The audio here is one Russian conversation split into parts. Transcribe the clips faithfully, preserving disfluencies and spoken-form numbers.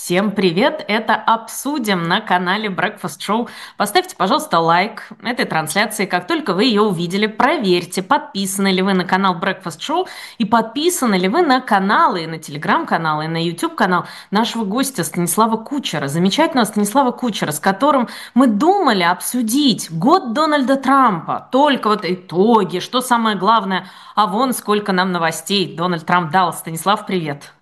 Всем привет! Это «Обсудим» на канале Breakfast Show. Поставьте, пожалуйста, лайк этой трансляции, как только вы ее увидели. Проверьте, подписаны ли вы на канал Breakfast Show и подписаны ли вы на каналы, на телеграм-канал и на YouTube-канал нашего гостя Станислава Кучера. Замечательного Станислава Кучера, с которым мы думали обсудить год Дональда Трампа. Только вот итоги, что самое главное. А вон сколько нам новостей Дональд Трамп дал. Станислав, привет!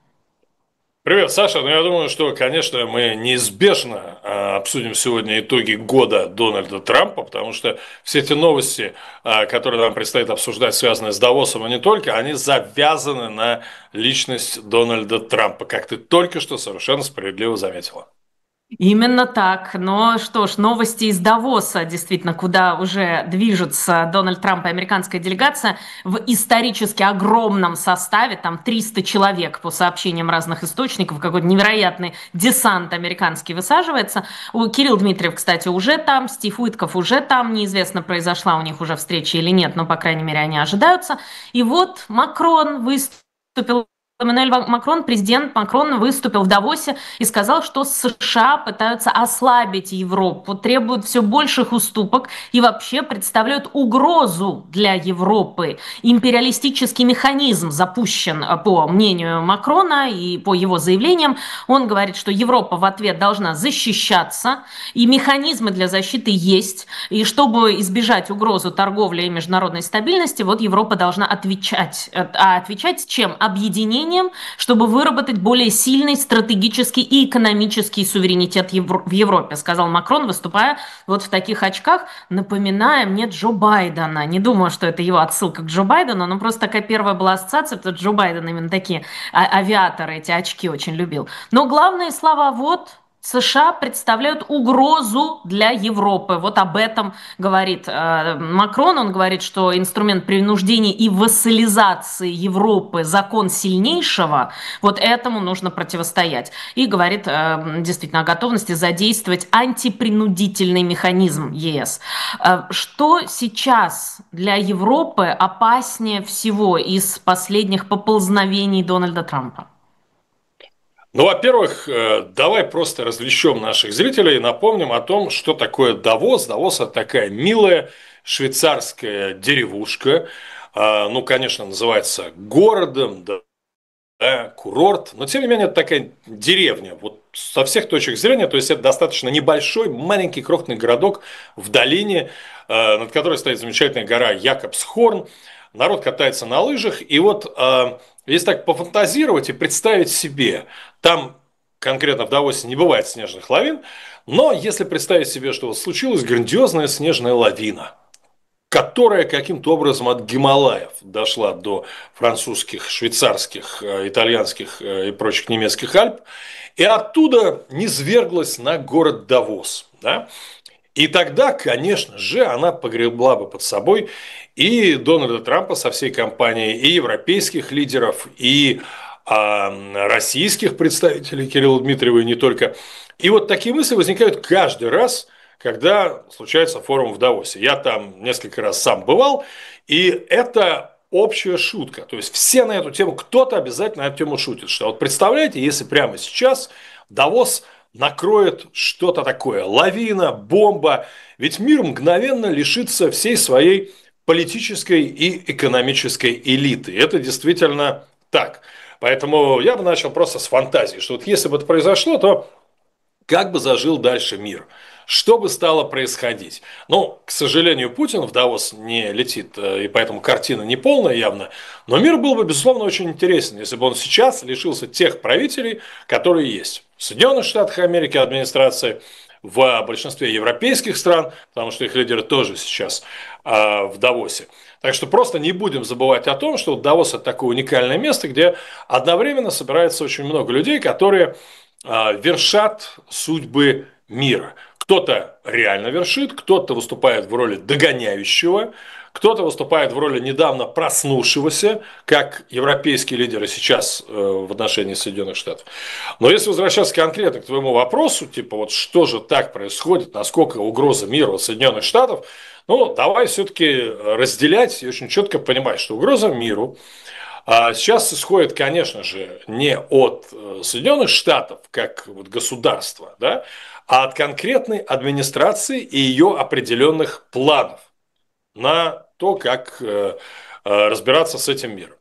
Привет, Саша. Ну, я думаю, что, конечно, мы неизбежно а, обсудим сегодня итоги года Дональда Трампа, потому что все эти новости, а, которые нам предстоит обсуждать, связанные с Давосом, и не только, они завязаны на личность Дональда Трампа, как ты только что совершенно справедливо заметила. Именно так. Но что ж, новости из Давоса, действительно, куда уже движется Дональд Трамп и американская делегация в исторически огромном составе, там триста человек, по сообщениям разных источников, какой-то невероятный десант американский высаживается. У Кирилл Дмитриев, кстати, уже там, Стив Уитков уже там, неизвестно, произошла у них уже встреча или нет, но, по крайней мере, они ожидаются. И вот Макрон выступил. Эммануэль Макрон, президент Макрон выступил в Давосе и сказал, что США пытаются ослабить Европу, требуют все больших уступок и вообще представляют угрозу для Европы. Империалистический механизм запущен, по мнению Макрона и по его заявлениям. Он говорит, что Европа в ответ должна защищаться, и механизмы для защиты есть. И чтобы избежать угрозы торговли и международной стабильности, вот Европа должна отвечать. А отвечать чем? Объединением, чтобы выработать более сильный стратегический и экономический суверенитет в Европе, сказал Макрон, выступая вот в таких очках, напоминая мне Джо Байдена. Не думаю, что это его отсылка к Джо Байдену, но просто такая первая была ассоциация, потому что Джо Байден именно такие а- авиаторы, эти очки очень любил. Но главные слова вот: США представляют угрозу для Европы. Вот об этом говорит э, Макрон. Он говорит, что инструмент принуждения и вассализации Европы, закон сильнейшего, вот этому нужно противостоять. И говорит э, действительно о готовности задействовать антипринудительный механизм ЕС. Э, что сейчас для Европы опаснее всего из последних поползновений Дональда Трампа? Ну, во-первых, э, давай просто развлечем наших зрителей и напомним о том, что такое Давос. Давос – это такая милая швейцарская деревушка. А, Ну, конечно, называется городом, да, да, курорт, но тем не менее это такая деревня, вот со всех точек зрения, то есть это достаточно небольшой, маленький крохотный городок в долине, э, над которой стоит замечательная гора Якобсхорн, народ катается на лыжах, и вот э, если так пофантазировать и представить себе, там конкретно в Давосе не бывает снежных лавин, но если представить себе, что вот случилась грандиозная снежная лавина, которая каким-то образом от Гималаев дошла до французских, швейцарских, э, итальянских э, и прочих немецких Альп, и оттуда низверглась на город Давос. Да? И тогда, конечно же, она погребла бы под собой и Дональда Трампа со всей компанией, и европейских лидеров, и а, российских представителей Кирилла Дмитриева, и не только. И вот такие мысли возникают каждый раз, когда случается форум в Давосе. Я там несколько раз сам бывал, и это общая шутка. То есть все на эту тему, кто-то обязательно на эту тему шутит. Что вот представляете, если прямо сейчас Давос накроет что-то такое, лавина, бомба, ведь мир мгновенно лишится всей своей политической и экономической элиты. Это действительно так. Поэтому я бы начал просто с фантазии, что вот если бы это произошло, то как бы зажил дальше мир? Что бы стало происходить? Ну, к сожалению, Путин в Давос не летит, и поэтому картина не полная явно. Но мир был бы, безусловно, очень интересен, если бы он сейчас лишился тех правителей, которые есть. В Соединенных Штатах Америки администрации, в большинстве европейских стран, потому что их лидеры тоже сейчас а, в Давосе. Так что просто не будем забывать о том, что Давос – это такое уникальное место, где одновременно собирается очень много людей, которые а, вершат судьбы мира. Кто-то реально вершит, кто-то выступает в роли догоняющего, кто-то выступает в роли недавно проснувшегося, как европейские лидеры сейчас э, в отношении Соединенных Штатов. Но если возвращаться конкретно к твоему вопросу, типа вот что же так происходит, насколько угроза миру от Соединенных Штатов, ну давай все-таки разделять и очень четко понимать, что угроза миру Сейчас исходит, конечно же, не от Соединенных Штатов как вот государства, да, а от конкретной администрации и ее определенных планов на то, как разбираться с этим миром.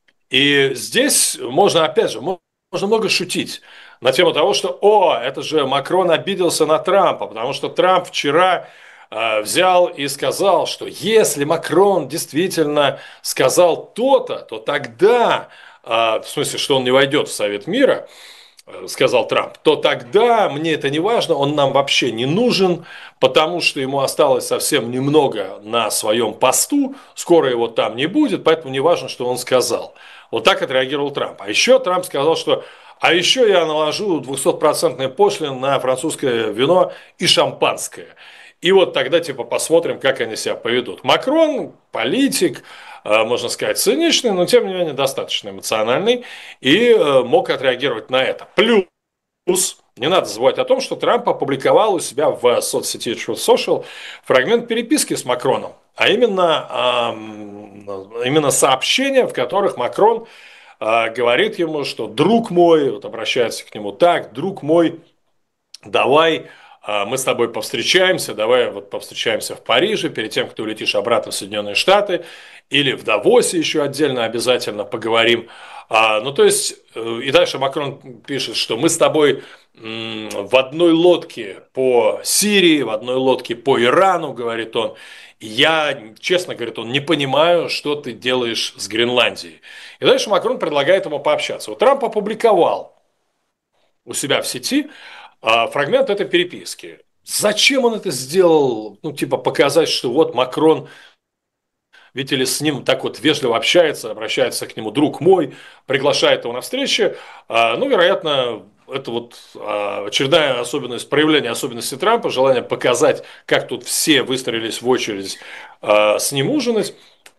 И здесь можно, опять же, можно много шутить на тему того, что, о, это же Макрон обиделся на Трампа, потому что Трамп вчера э, взял и сказал, что если Макрон действительно сказал то-то, то тогда, э, в смысле, что он не войдет в Совет мира, э, сказал Трамп, то тогда мне это не важно, он нам вообще не нужен, потому что ему осталось совсем немного на своем посту, скоро его там не будет, поэтому не важно, что он сказал. Вот так отреагировал Трамп. А еще Трамп сказал, что а еще я наложу двухсотпроцентные пошлины на французское вино и шампанское. И вот тогда типа посмотрим, как они себя поведут. Макрон, политик, можно сказать, циничный, но тем не менее достаточно эмоциональный и мог отреагировать на это. Плюс не надо забывать о том, что Трамп опубликовал у себя в соцсети Truth Social фрагмент переписки с Макроном, а именно, именно сообщения, в которых Макрон говорит ему, что друг мой, вот обращается к нему так, друг мой, давай мы с тобой повстречаемся, давай вот повстречаемся в Париже перед тем, как ты улетишь обратно в Соединенные Штаты, или в Давосе еще отдельно обязательно поговорим. Ну, то есть, и дальше Макрон пишет, что мы с тобой в одной лодке по Сирии, в одной лодке по Ирану, говорит он. Я, честно говорит он, не понимаю, что ты делаешь с Гренландией. И дальше Макрон предлагает ему пообщаться. Вот Трамп опубликовал у себя в сети фрагмент этой переписки. Зачем он это сделал? Ну, типа показать, что вот Макрон, видите ли, с ним так вот вежливо общается, обращается к нему друг мой, приглашает его на встречу. Ну, вероятно, это вот очередная особенность, проявление особенности Трампа, желание показать, как тут все выстроились в очередь с ним ужинать.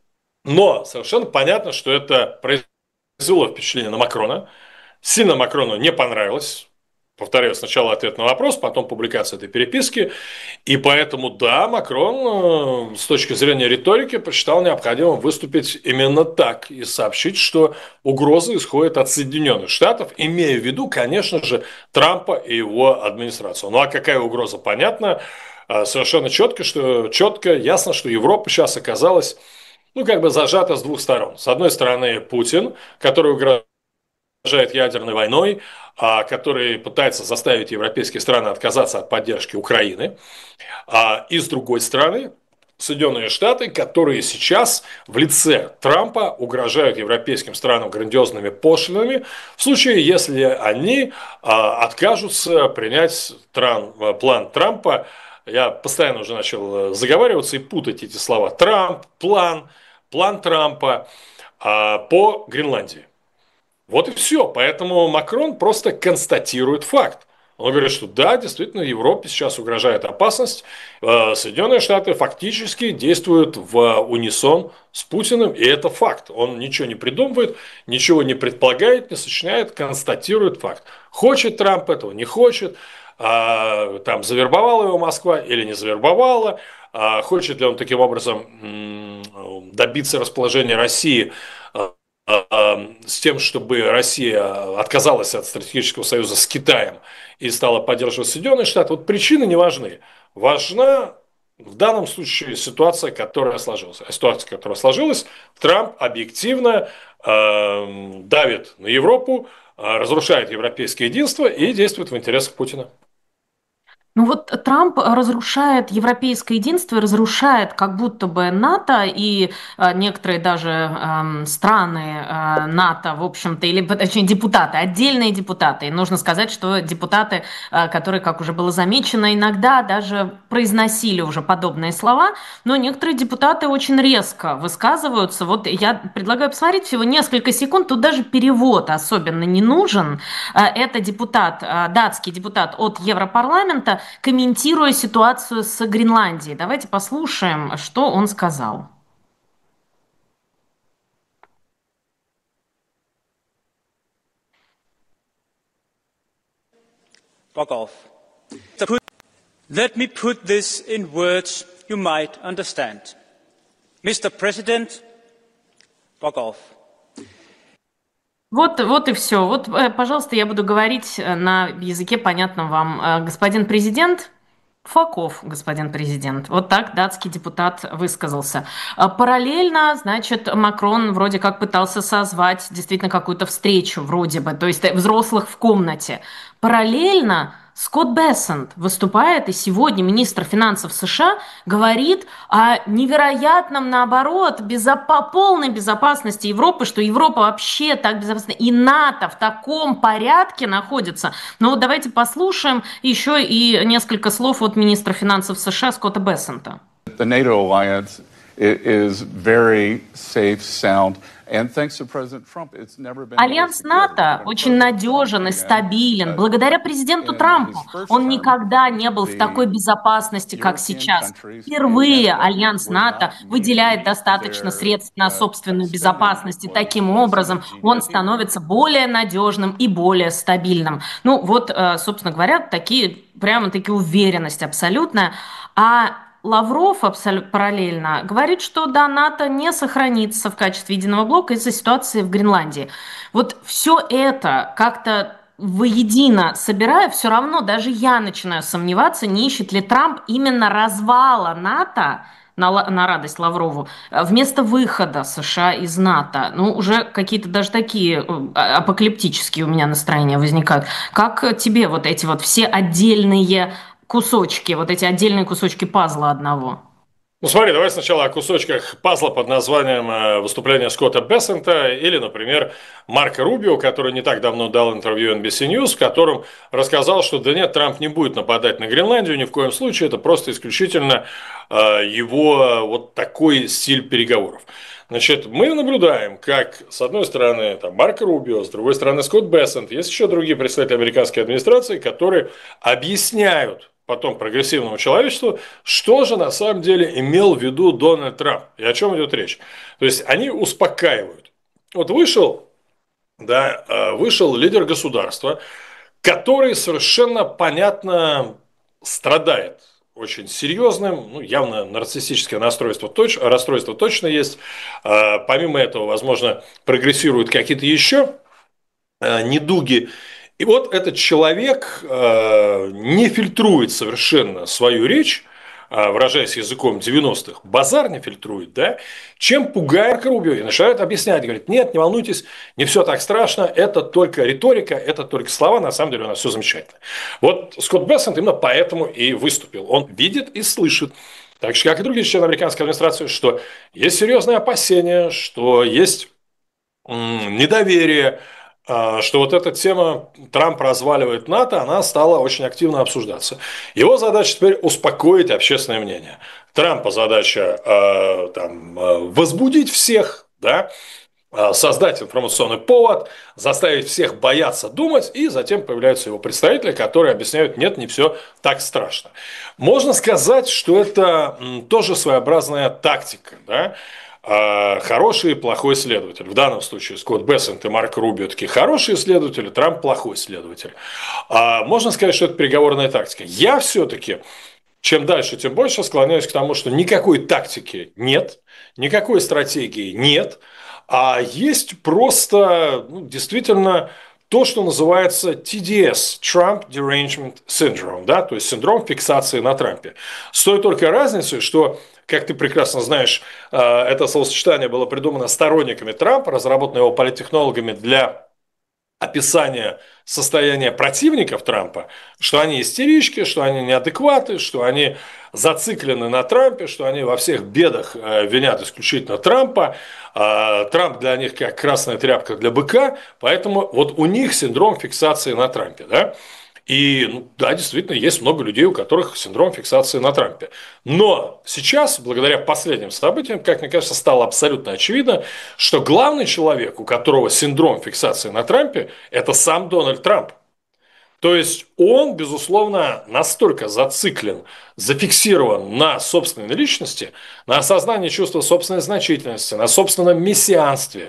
Но совершенно понятно, что это произвело впечатление на Макрона. Сильно Макрону не понравилось. Повторяю, сначала ответ на вопрос, потом публикация этой переписки. И поэтому, да, Макрон с точки зрения риторики посчитал необходимым выступить именно так и сообщить, что угроза исходит от Соединенных Штатов, имея в виду, конечно же, Трампа и его администрацию. Ну а какая угроза, понятно, совершенно четко, что четко, ясно, что Европа сейчас оказалась, ну, как бы зажата с двух сторон. С одной стороны, Путин, который угрожает ядерной войной, который пытается заставить европейские страны отказаться от поддержки Украины. И с другой стороны, Соединенные Штаты, которые сейчас в лице Трампа угрожают европейским странам грандиозными пошлинами в случае, если они откажутся принять план Трампа. Я постоянно уже начал заговариваться и путать эти слова. Трамп, план, план Трампа по Гренландии. Вот и все. Поэтому Макрон просто констатирует факт. Он говорит, что да, действительно, Европе сейчас угрожает опасность. Соединенные Штаты фактически действуют в унисон с Путиным, и это факт. Он ничего не придумывает, ничего не предполагает, не сочиняет, констатирует факт. Хочет Трамп этого, не хочет. Там завербовала его Москва или не завербовала. Хочет ли он таким образом добиться расположения России с тем, чтобы Россия отказалась от стратегического союза с Китаем и стала поддерживать Соединенные Штаты, вот причины не важны. Важна в данном случае ситуация, которая сложилась. А ситуация, которая сложилась, Трамп объективно э, давит на Европу, э, разрушает европейское единство и действует в интересах Путина. Ну вот Трамп разрушает европейское единство, разрушает как будто бы НАТО и э, некоторые даже э, страны э, НАТО, в общем-то, или точнее депутаты, отдельные депутаты. И нужно сказать, что депутаты, э, которые, как уже было замечено, иногда даже произносили уже подобные слова, но некоторые депутаты очень резко высказываются. Вот я предлагаю посмотреть всего несколько секунд, тут даже перевод особенно не нужен. Э, это депутат, э, датский депутат от Европарламента, комментируя ситуацию с Гренландией. Давайте послушаем, что он сказал. Fuck off. Let me put this in words you might understand. Mister President, fuck off. Вот, вот и все. Вот, э, пожалуйста, я буду говорить э, на языке, понятном вам. Э, Господин президент, факов, господин президент. Вот так датский депутат высказался. А параллельно, значит, Макрон вроде как пытался созвать действительно какую-то встречу, вроде бы, то есть э, взрослых в комнате. Параллельно Скотт Бессент выступает, и сегодня министр финансов США говорит о невероятном, наоборот, безопа- полной безопасности Европы, что Европа вообще так безопасна, и НАТО в таком порядке находится. Но вот давайте послушаем еще и несколько слов от министра финансов США Скотта Бессента. The NATO alliance is very safe, sound. Альянс НАТО очень надежен и стабилен. Благодаря президенту Трампу он никогда не был в такой безопасности, как сейчас. Впервые Альянс НАТО выделяет достаточно средств на собственную безопасность, и таким образом он становится более надежным и более стабильным. Ну вот, собственно говоря, такие, прямо-таки уверенность абсолютная. А Лавров абсолютно параллельно говорит, что да, НАТО не сохранится в качестве единого блока из-за ситуации в Гренландии. Вот все это как-то воедино собирая, все равно даже я начинаю сомневаться, не ищет ли Трамп именно развала НАТО, на, на радость Лаврову, вместо выхода США из НАТО. Ну, уже какие-то даже такие апокалиптические у меня настроения возникают. Как тебе вот эти вот все отдельные кусочки, вот эти отдельные кусочки пазла одного? Ну смотри, давай сначала о кусочках пазла под названием выступления Скотта Бессента или, например, Марко Рубио, который не так давно дал интервью эн би си News, в котором рассказал, что да нет, Трамп не будет нападать на Гренландию ни в коем случае, это просто исключительно его вот такой стиль переговоров. Значит, мы наблюдаем, как, с одной стороны, там, Марко Рубио, с другой стороны, Скотт Бессент, есть еще другие представители американской администрации, которые объясняют потом прогрессивному человечеству, что же на самом деле имел в виду Дональд Трамп и о чем идет речь. То есть они успокаивают. Вот вышел, да, вышел лидер государства, который совершенно понятно страдает очень серьезным, ну, явно нарциссическое расстройство, точ, расстройство точно есть. Помимо этого, возможно, прогрессируют какие-то еще недуги. И вот этот человек э, не фильтрует совершенно свою речь, э, выражаясь языком девяностых, базар не фильтрует, да, чем пугает Рубио и начинает объяснять, говорит, нет, не волнуйтесь, не все так страшно, это только риторика, это только слова, на самом деле у нас все замечательно. Вот Скотт Бессент именно поэтому и выступил. Он видит и слышит, так же, как и другие члены американской администрации, что есть серьезные опасения, что есть м- недоверие, что вот эта тема «Трамп разваливает НАТО», она стала очень активно обсуждаться. Его задача теперь успокоить общественное мнение. Трампа задача э, там, возбудить всех, да, создать информационный повод, заставить всех бояться думать, и затем появляются его представители, которые объясняют, нет, не все так страшно. Можно сказать, что это тоже своеобразная тактика, да. Хороший и плохой следователь. В данном случае Скотт Бессент и Марко Рубио такие хорошие следователи, Трамп плохой следователь. Можно сказать, что это переговорная тактика. Я все-таки, чем дальше, тем больше склоняюсь к тому, что никакой тактики нет, никакой стратегии нет, а есть просто, ну, действительно то, что называется ти ди эс – Trump Derangement Syndrome, да, то есть синдром фиксации на Трампе. С той только разницей, что, как ты прекрасно знаешь, это словосочетание было придумано сторонниками Трампа, разработано его политтехнологами для описания состояния противников Трампа, что они истерички, что они неадекваты, что они зациклены на Трампе, что они во всех бедах винят исключительно Трампа. Трамп для них как красная тряпка для быка, поэтому вот у них синдром фиксации на Трампе, да. И, ну, да, действительно, есть много людей, у которых синдром фиксации на Трампе. Но сейчас, благодаря последним событиям, как мне кажется, стало абсолютно очевидно, что главный человек, у которого синдром фиксации на Трампе, это сам Дональд Трамп. То есть он, безусловно, настолько зациклен, зафиксирован на собственной личности, на осознании чувства собственной значительности, на собственном мессианстве,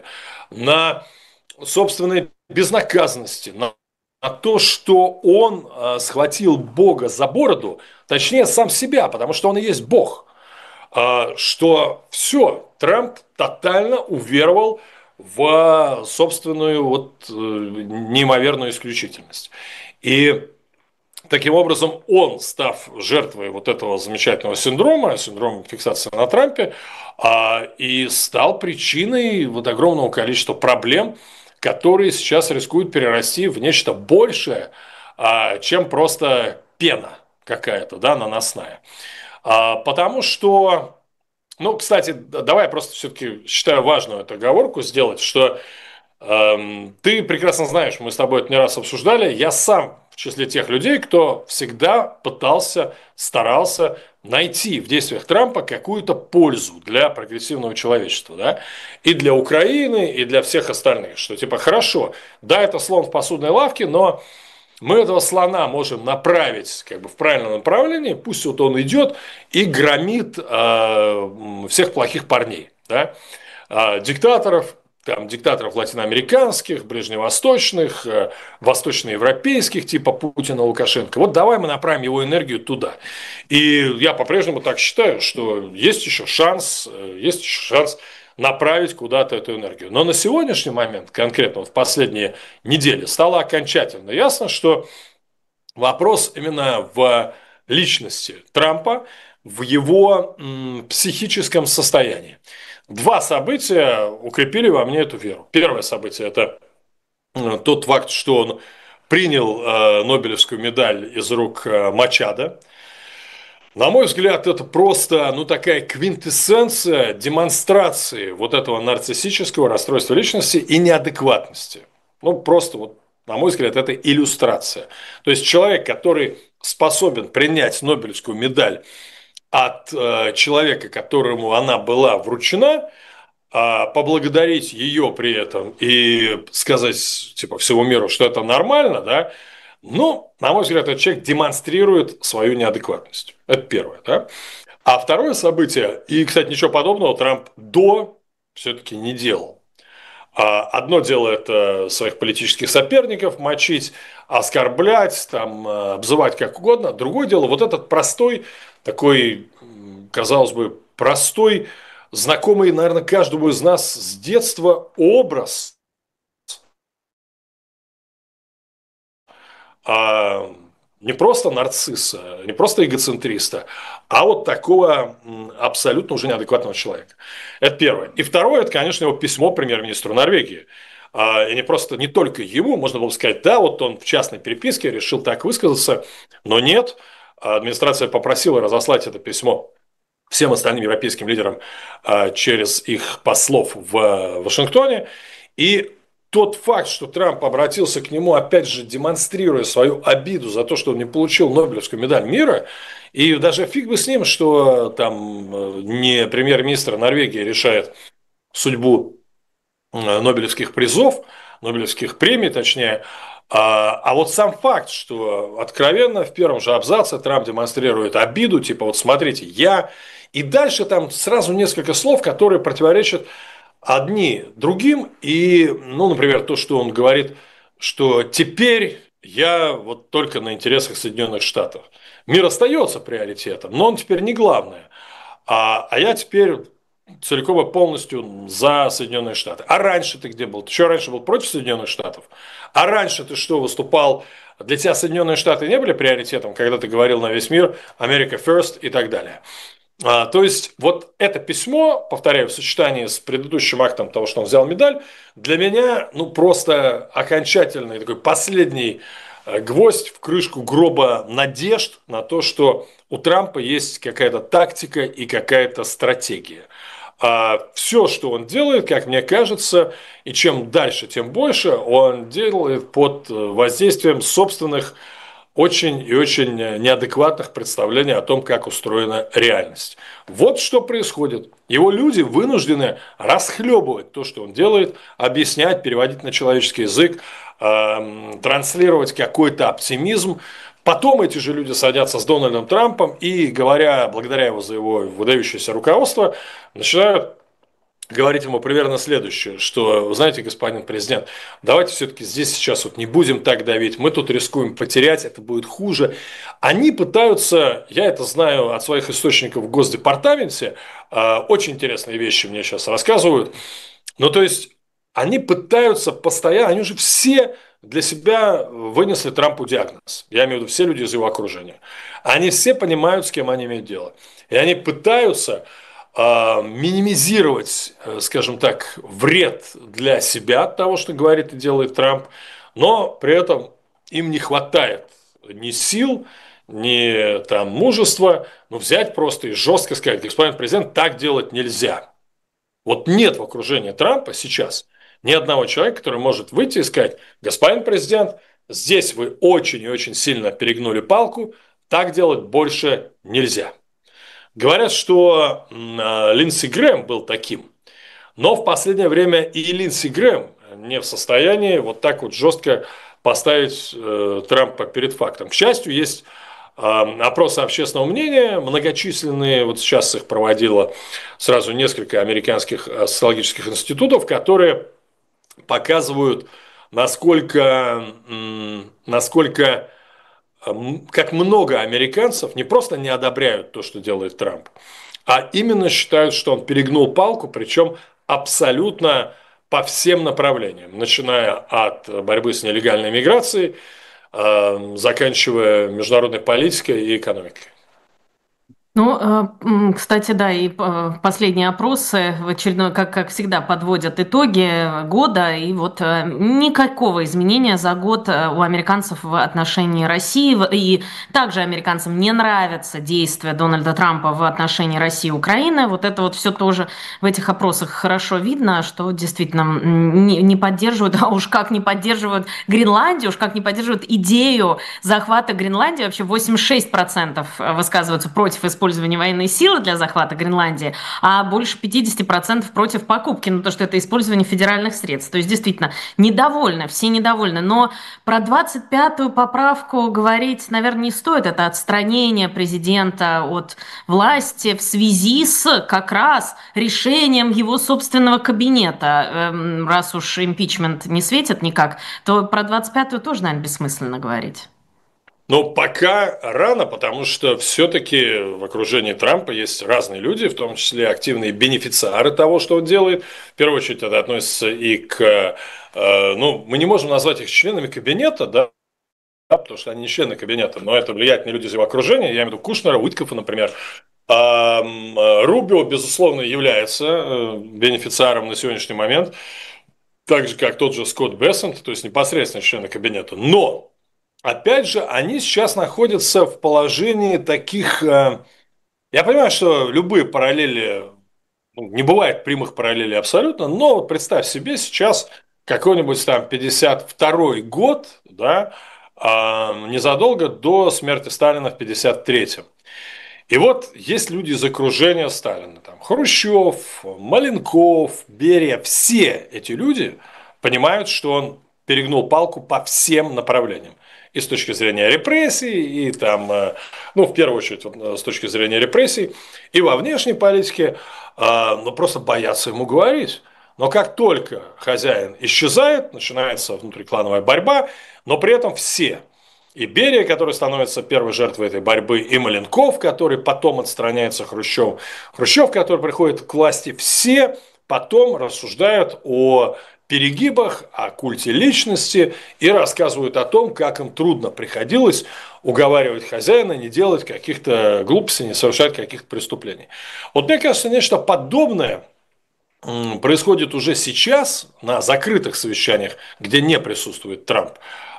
на собственной безнаказанности, на А то, что он э, схватил Бога за бороду, точнее сам себя, потому что он и есть Бог, э, что все, Трамп тотально уверовал в собственную вот неимоверную исключительность. И таким образом, он, став жертвой вот этого замечательного синдрома, синдрома фиксации на Трампе, и стал причиной вот огромного количества проблем, которые сейчас рискуют перерасти в нечто большее, чем просто пена какая-то, да, наносная. Потому что, ну, кстати, давай просто все-таки считаю важную эту оговорку сделать, что э, ты прекрасно знаешь, мы с тобой это не раз обсуждали, я сам в числе тех людей, кто всегда пытался, старался найти в действиях Трампа какую-то пользу для прогрессивного человечества, да, и для Украины, и для всех остальных, что типа хорошо, да, это слон в посудной лавке, но мы этого слона можем направить как бы в правильном направлении, пусть вот он идет и громит э, всех плохих парней, да? э, диктаторов, там, диктаторов латиноамериканских, ближневосточных, э, восточноевропейских, типа Путина, Лукашенко. Вот давай мы направим его энергию туда. И я по-прежнему так считаю, что есть еще шанс, э, есть еще шанс направить куда-то эту энергию. Но на сегодняшний момент, конкретно вот в последние недели, стало окончательно ясно, что вопрос именно в личности Трампа, в его м, психическом состоянии. Два события укрепили во мне эту веру. Первое событие – это тот факт, что он принял э, Нобелевскую медаль из рук э, Мачадо. На мой взгляд, это просто, ну, такая квинтэссенция демонстрации вот этого нарциссического расстройства личности и неадекватности. Ну, просто вот, на мой взгляд, это иллюстрация. То есть человек, который способен принять Нобелевскую медаль от э, человека, которому она была вручена, а поблагодарить ее при этом и сказать типа всему миру, что это нормально, да, ну, на мой взгляд, этот человек демонстрирует свою неадекватность. Это первое, да. А второе событие, и, кстати, ничего подобного Трамп до все-таки не делал. Одно дело – это своих политических соперников мочить, оскорблять, там, обзывать как угодно. Другое дело – вот этот простой, такой, казалось бы, простой, знакомый, наверное, каждому из нас с детства образ не просто нарцисса, не просто эгоцентриста, а вот такого абсолютно уже неадекватного человека. Это первое. И второе, это, конечно, его письмо премьер-министру Норвегии. И не просто, не только ему, можно было бы сказать, да, вот он в частной переписке решил так высказаться, но нет, администрация попросила разослать это письмо всем остальным европейским лидерам через их послов в Вашингтоне. И тот факт, что Трамп обратился к нему, опять же, демонстрируя свою обиду за то, что он не получил Нобелевскую медаль мира, и даже фиг бы с ним, что там не премьер-министр Норвегии решает судьбу Нобелевских призов, Нобелевских премий, точнее, а, а вот сам факт, что откровенно в первом же абзаце Трамп демонстрирует обиду, типа вот смотрите, я, и дальше там сразу несколько слов, которые противоречат одни другим, и, ну, например, то, что он говорит, что теперь я вот только на интересах Соединенных Штатов. Мир остается приоритетом, но он теперь не главное. А, а я теперь целиком и полностью за Соединенные Штаты. А раньше ты где был? Ты еще раньше был против Соединенных Штатов? А раньше ты что, выступал? Для тебя Соединенные Штаты не были приоритетом, когда ты говорил на весь мир America First и так далее. А, то есть, вот это письмо, повторяю, в сочетании с предыдущим актом того, что он взял медаль, для меня, ну, просто окончательный такой последний гвоздь в крышку гроба надежд на то, что у Трампа есть какая-то тактика и какая-то стратегия. А все, что он делает, как мне кажется, и чем дальше, тем больше, он делает под воздействием собственных очень и очень неадекватных представлений о том, как устроена реальность. Вот что происходит. Его люди вынуждены расхлебывать то, что он делает, объяснять, переводить на человеческий язык, э, транслировать какой-то оптимизм. Потом эти же люди садятся с Дональдом Трампом и, говоря, благодаря его за его выдающееся руководство, начинают говорить ему примерно следующее, что, знаете, господин президент, давайте все-таки здесь сейчас вот не будем так давить, мы тут рискуем потерять, это будет хуже. Они пытаются, я это знаю от своих источников в Госдепартаменте, очень интересные вещи мне сейчас рассказывают, ну то есть они пытаются постоянно, они уже все для себя вынесли Трампу диагноз. Я имею в виду все люди из его окружения. Они все понимают, с кем они имеют дело. И они пытаются э, минимизировать, э, скажем так, вред для себя от того, что говорит и делает Трамп, но при этом им не хватает ни сил, ни там, мужества, ну, взять просто и жестко сказать: господин президент, так делать нельзя. Вот нет в окружении Трампа сейчас ни одного человека, который может выйти и сказать: господин президент, здесь вы очень и очень сильно перегнули палку, так делать больше нельзя. Говорят, что Линдси Грэм был таким, но в последнее время и Линдси Грэм не в состоянии вот так вот жестко поставить э, Трампа перед фактом. К счастью, есть э, опросы общественного мнения, многочисленные, вот сейчас их проводило сразу несколько американских социологических институтов, которые показывают, насколько, насколько, как много американцев не просто не одобряют то, что делает Трамп, а именно считают, что он перегнул палку, причем абсолютно по всем направлениям, начиная от борьбы с нелегальной миграцией, заканчивая международной политикой и экономикой. Ну, кстати, да, и последние опросы в очередной, как, как всегда, подводят итоги года, и вот никакого изменения за год у американцев в отношении России, и также американцам не нравятся действия Дональда Трампа в отношении России и Украины. Вот это вот все тоже в этих опросах хорошо видно, что действительно не, не поддерживают, а уж как не поддерживают Гренландию, уж как не поддерживают идею захвата Гренландии. Вообще восемьдесят шесть процентов высказываются против использования использования военной силы для захвата Гренландии, а больше пятьдесят процентов против покупки, ну то, что это использование федеральных средств. То есть, действительно, недовольны, все недовольны. Но про двадцать пятую поправку говорить, наверное, не стоит. Это отстранение президента от власти в связи с как раз решением его собственного кабинета. Эм, раз уж импичмент не светит никак, то про двадцать пятую тоже, наверное, бессмысленно говорить. Но пока рано, потому что все-таки в окружении Трампа есть разные люди, в том числе активные бенефициары того, что он делает. В первую очередь это относится и к, э, ну, мы не можем назвать их членами кабинета, да, потому что они не члены кабинета, но это влиятельные люди из его окружения, я имею в виду Кушнера, Уиткофа, например. А Рубио, безусловно, является бенефициаром на сегодняшний момент, так же, как тот же Скотт Бессент, то есть непосредственно члены кабинета. Но опять же, они сейчас находятся в положении таких... Я понимаю, что любые параллели... Ну, не бывает прямых параллелей абсолютно, но вот представь себе сейчас какой-нибудь там пятьдесят второй год, да, незадолго до смерти Сталина в пятьдесят третьем. И вот есть люди из окружения Сталина, там, Хрущев, Маленков, Берия, все эти люди понимают, что он перегнул палку по всем направлениям. И с точки зрения репрессий, и там, ну, в первую очередь, с точки зрения репрессий, и во внешней политике, ну, просто боятся ему говорить. Но как только хозяин исчезает, начинается внутриклановая борьба, но при этом все, и Берия, который становится первой жертвой этой борьбы, и Маленков, который потом отстраняется Хрущев, Хрущев, который приходит к власти, все потом рассуждают о перегибах, о культе личности и рассказывают о том, как им трудно приходилось уговаривать хозяина не делать каких-то глупостей, не совершать каких-то преступлений. Вот мне кажется, нечто подобное происходит уже сейчас на закрытых совещаниях, где не присутствует Трамп,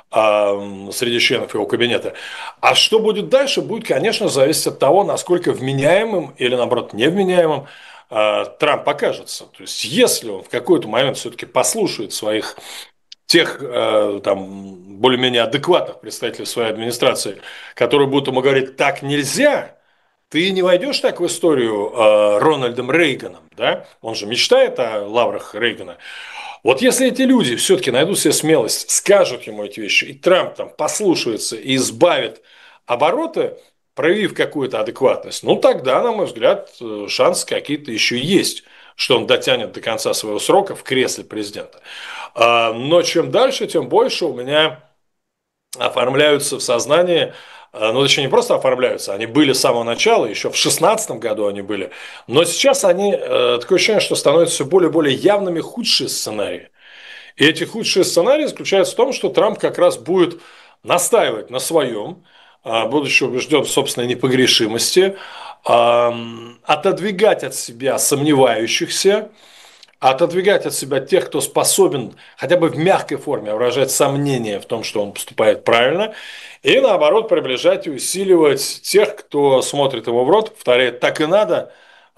среди членов его кабинета. А что будет дальше, будет, конечно, зависеть от того, насколько вменяемым или, наоборот, невменяемым Трамп окажется. То есть, если он в какой-то момент все-таки послушает своих тех там, более-менее адекватных представителей своей администрации, которые будут ему говорить: так нельзя, ты не войдешь так в историю Рональдом Рейганом, да? Он же мечтает о лаврах Рейгана. Вот если эти люди все-таки найдут себе смелость, скажут ему эти вещи, и Трамп там послушается и избавит обороты, проявив какую-то адекватность, ну тогда, на мой взгляд, шансы какие-то еще есть, что он дотянет до конца своего срока в кресле президента. Но чем дальше, тем больше у меня оформляются в сознании, ну точнее не просто оформляются, они были с самого начала, еще в две тысячи шестнадцатом году они были, но сейчас они, такое ощущение, что становятся все более и более явными худшие сценарии. И эти худшие сценарии заключаются в том, что Трамп как раз будет настаивать на своем, будучи убежден в собственной непогрешимости, отодвигать от себя сомневающихся, отодвигать от себя тех, кто способен хотя бы в мягкой форме выражать сомнения в том, что он поступает правильно, и наоборот приближать и усиливать тех, кто смотрит ему в рот, повторяет: так и надо,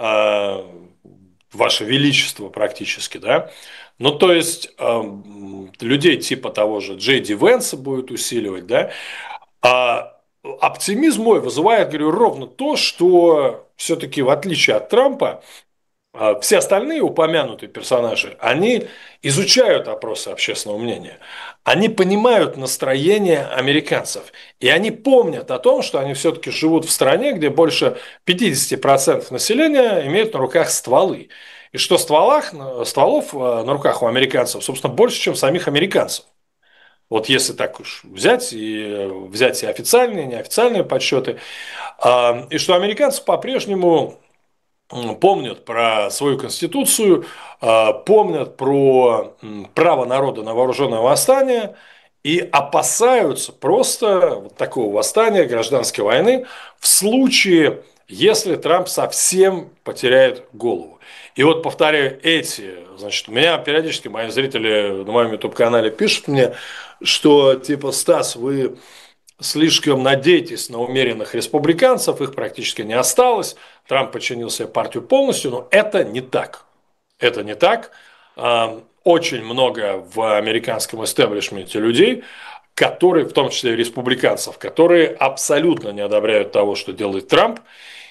Ваше Величество, практически, да. Ну, то есть, людей типа того же Джей Ди Венса будет усиливать, да. А оптимизм мой вызывает, говорю, ровно то, что все-таки в отличие от Трампа, все остальные упомянутые персонажи, они изучают опросы общественного мнения, они понимают настроение американцев, и они помнят о том, что они все-таки живут в стране, где больше пятьдесят процентов населения имеют на руках стволы, и что стволах, стволов на руках у американцев, собственно, больше, чем самих американцев. Вот если так уж взять и взять и официальные, и неофициальные подсчеты, и что американцы по-прежнему помнят про свою конституцию, помнят про право народа на вооруженное восстание и опасаются просто вот такого восстания, гражданской войны в случае, если Трамп совсем потеряет голову. И вот, повторяю, эти, значит, у меня периодически мои зрители на моем YouTube-канале пишут мне, что типа: Стас, вы слишком надеетесь на умеренных республиканцев, их практически не осталось, Трамп подчинил себе партию полностью, но это не так. Это не так. Очень много в американском истеблишменте людей, которые, в том числе и республиканцев, которые абсолютно не одобряют того, что делает Трамп,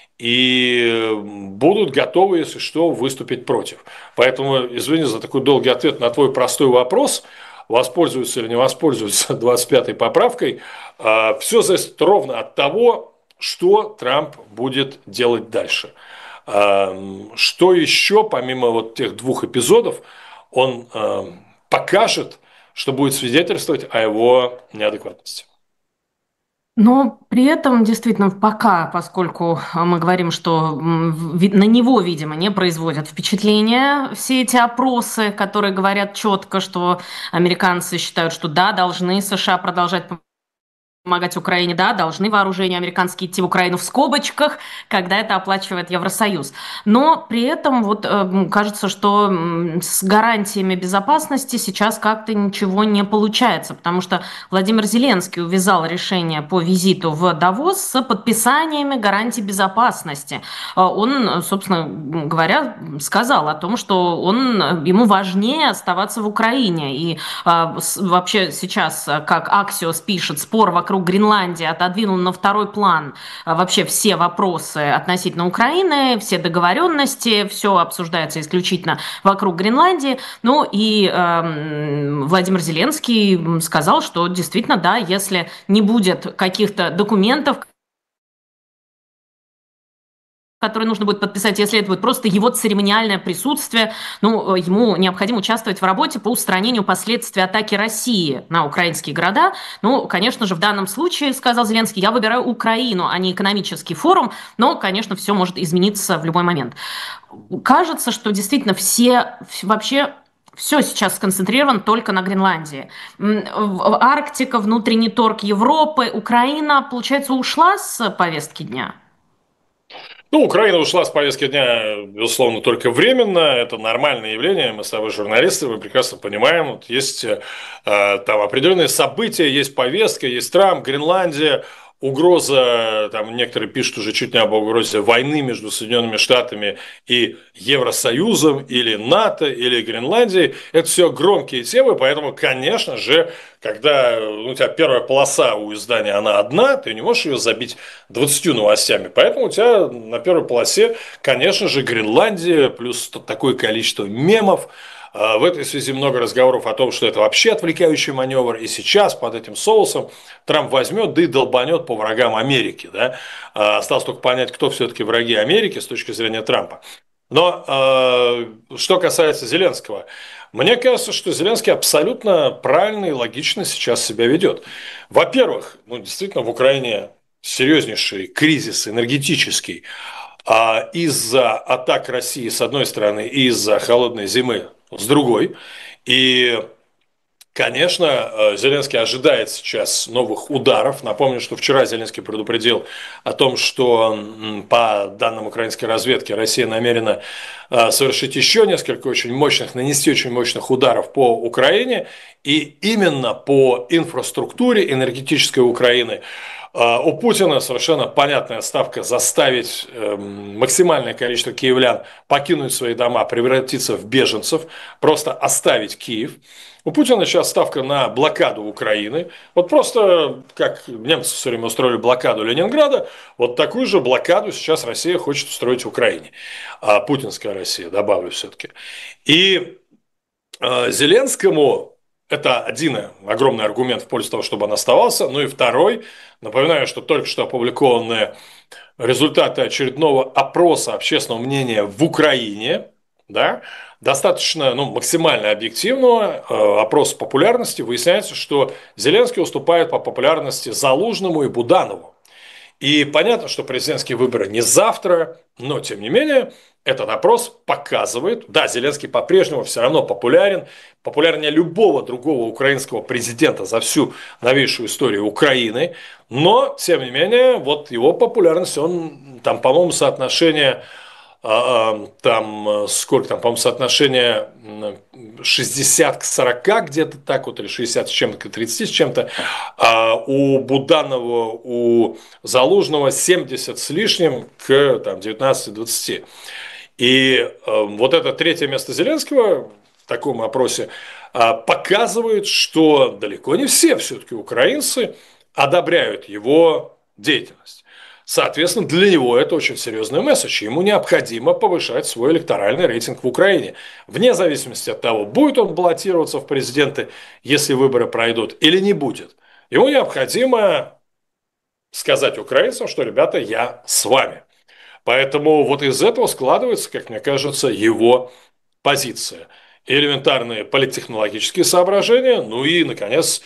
и будут готовы, если что, выступить против. Поэтому, извини за такой долгий ответ на твой простой вопрос, воспользуются или не воспользуются двадцать пятой поправкой, все зависит ровно от того, что Трамп будет делать дальше. Что еще, помимо вот тех двух эпизодов, он покажет, что будет свидетельствовать о его неадекватности. Но при этом, действительно, пока, поскольку мы говорим, что на него, видимо, не производят впечатления все эти опросы, которые говорят четко, что американцы считают, что да, должны США продолжать помогать Украине, да, должны вооружения американские идти в Украину в скобочках, когда это оплачивает Евросоюз. Но при этом вот э, кажется, что с гарантиями безопасности сейчас как-то ничего не получается, потому что Владимир Зеленский увязал решение по визиту в Давос с подписаниями гарантий безопасности. Он, собственно говоря, сказал о том, что он, ему важнее оставаться в Украине. И э, вообще сейчас, как Axios пишет, спор вокруг Гренландии отодвинул на второй план вообще все вопросы относительно Украины, все договоренности, все обсуждается исключительно вокруг Гренландии. Ну и э, Владимир Зеленский сказал, что действительно, да, если не будет каких-то документов, который нужно будет подписать, если это будет просто его церемониальное присутствие, ну, ему необходимо участвовать в работе по устранению последствий атаки России на украинские города. Ну, конечно же, в данном случае, сказал Зеленский, я выбираю Украину, а не экономический форум, но, конечно, все может измениться в любой момент. Кажется, что действительно все вообще... Все сейчас сконцентрировано только на Гренландии. Арктика, внутренний торг Европы, Украина, получается, ушла с повестки дня? Ну, Украина ушла с повестки дня, безусловно, только временно. Это нормальное явление. Мы с тобой журналисты, мы прекрасно понимаем. Вот есть э, там определенные события, есть повестка, есть Трамп, Гренландия, угроза, там некоторые пишут уже чуть не об угрозе войны между Соединенными Штатами и Евросоюзом, или НАТО, или Гренландией. Это все громкие темы, поэтому, конечно же, когда у тебя первая полоса у издания, она одна, ты не можешь ее забить двадцатью новостями. Поэтому у тебя на первой полосе, конечно же, Гренландия, плюс такое количество мемов. В этой связи много разговоров о том, что это вообще отвлекающий маневр, и сейчас под этим соусом Трамп возьмет, да и долбанет по врагам Америки. Да? Осталось только понять, кто все-таки враги Америки с точки зрения Трампа. Но что касается Зеленского, мне кажется, что Зеленский абсолютно правильно и логично сейчас себя ведет. Во-первых, ну, действительно в Украине серьезнейший кризис энергетический из-за атак России с одной стороны и из-за холодной зимы с другой. И Конечно, Зеленский ожидает сейчас новых ударов. Напомню, что вчера Зеленский предупредил о том, что по данным украинской разведки Россия намерена совершить еще несколько очень мощных, нанести очень мощных ударов по Украине. И именно по инфраструктуре энергетической Украины у Путина совершенно понятная ставка заставить максимальное количество киевлян покинуть свои дома, превратиться в беженцев, просто оставить Киев. У Путина сейчас ставка на блокаду Украины. Вот просто как немцы все время устроили блокаду Ленинграда, вот такую же блокаду сейчас Россия хочет устроить в Украине. А путинская Россия, добавлю все-таки. И э, Зеленскому это один огромный аргумент в пользу того, чтобы он оставался. Ну и второй, напоминаю, что только что опубликованные результаты очередного опроса общественного мнения в Украине, да, достаточно, ну, максимально объективного э, опроса популярности, выясняется, что Зеленский уступает по популярности Залужному и Буданову. И понятно, что президентские выборы не завтра, но тем не менее этот опрос показывает, да, Зеленский по-прежнему все равно популярен, популярнее любого другого украинского президента за всю новейшую историю Украины, но тем не менее вот его популярность, он там, по-моему, соотношение там сколько там, по-моему, соотношение шестьдесят к сорока где-то так вот, или шестьдесят с чем-то к тридцати с чем-то, а у Буданова, у Залужного семьдесят с лишним к там, девятнадцати двадцати. И вот это третье место Зеленского в таком опросе показывает, что далеко не все все-таки украинцы одобряют его деятельность. Соответственно, для него это очень серьезный месседж. Ему необходимо повышать свой электоральный рейтинг в Украине. Вне зависимости от того, будет он баллотироваться в президенты, если выборы пройдут, или не будет. Ему необходимо сказать украинцам, что, ребята, я с вами. Поэтому вот из этого складывается, как мне кажется, его позиция. Элементарные политтехнологические соображения, ну и, наконец,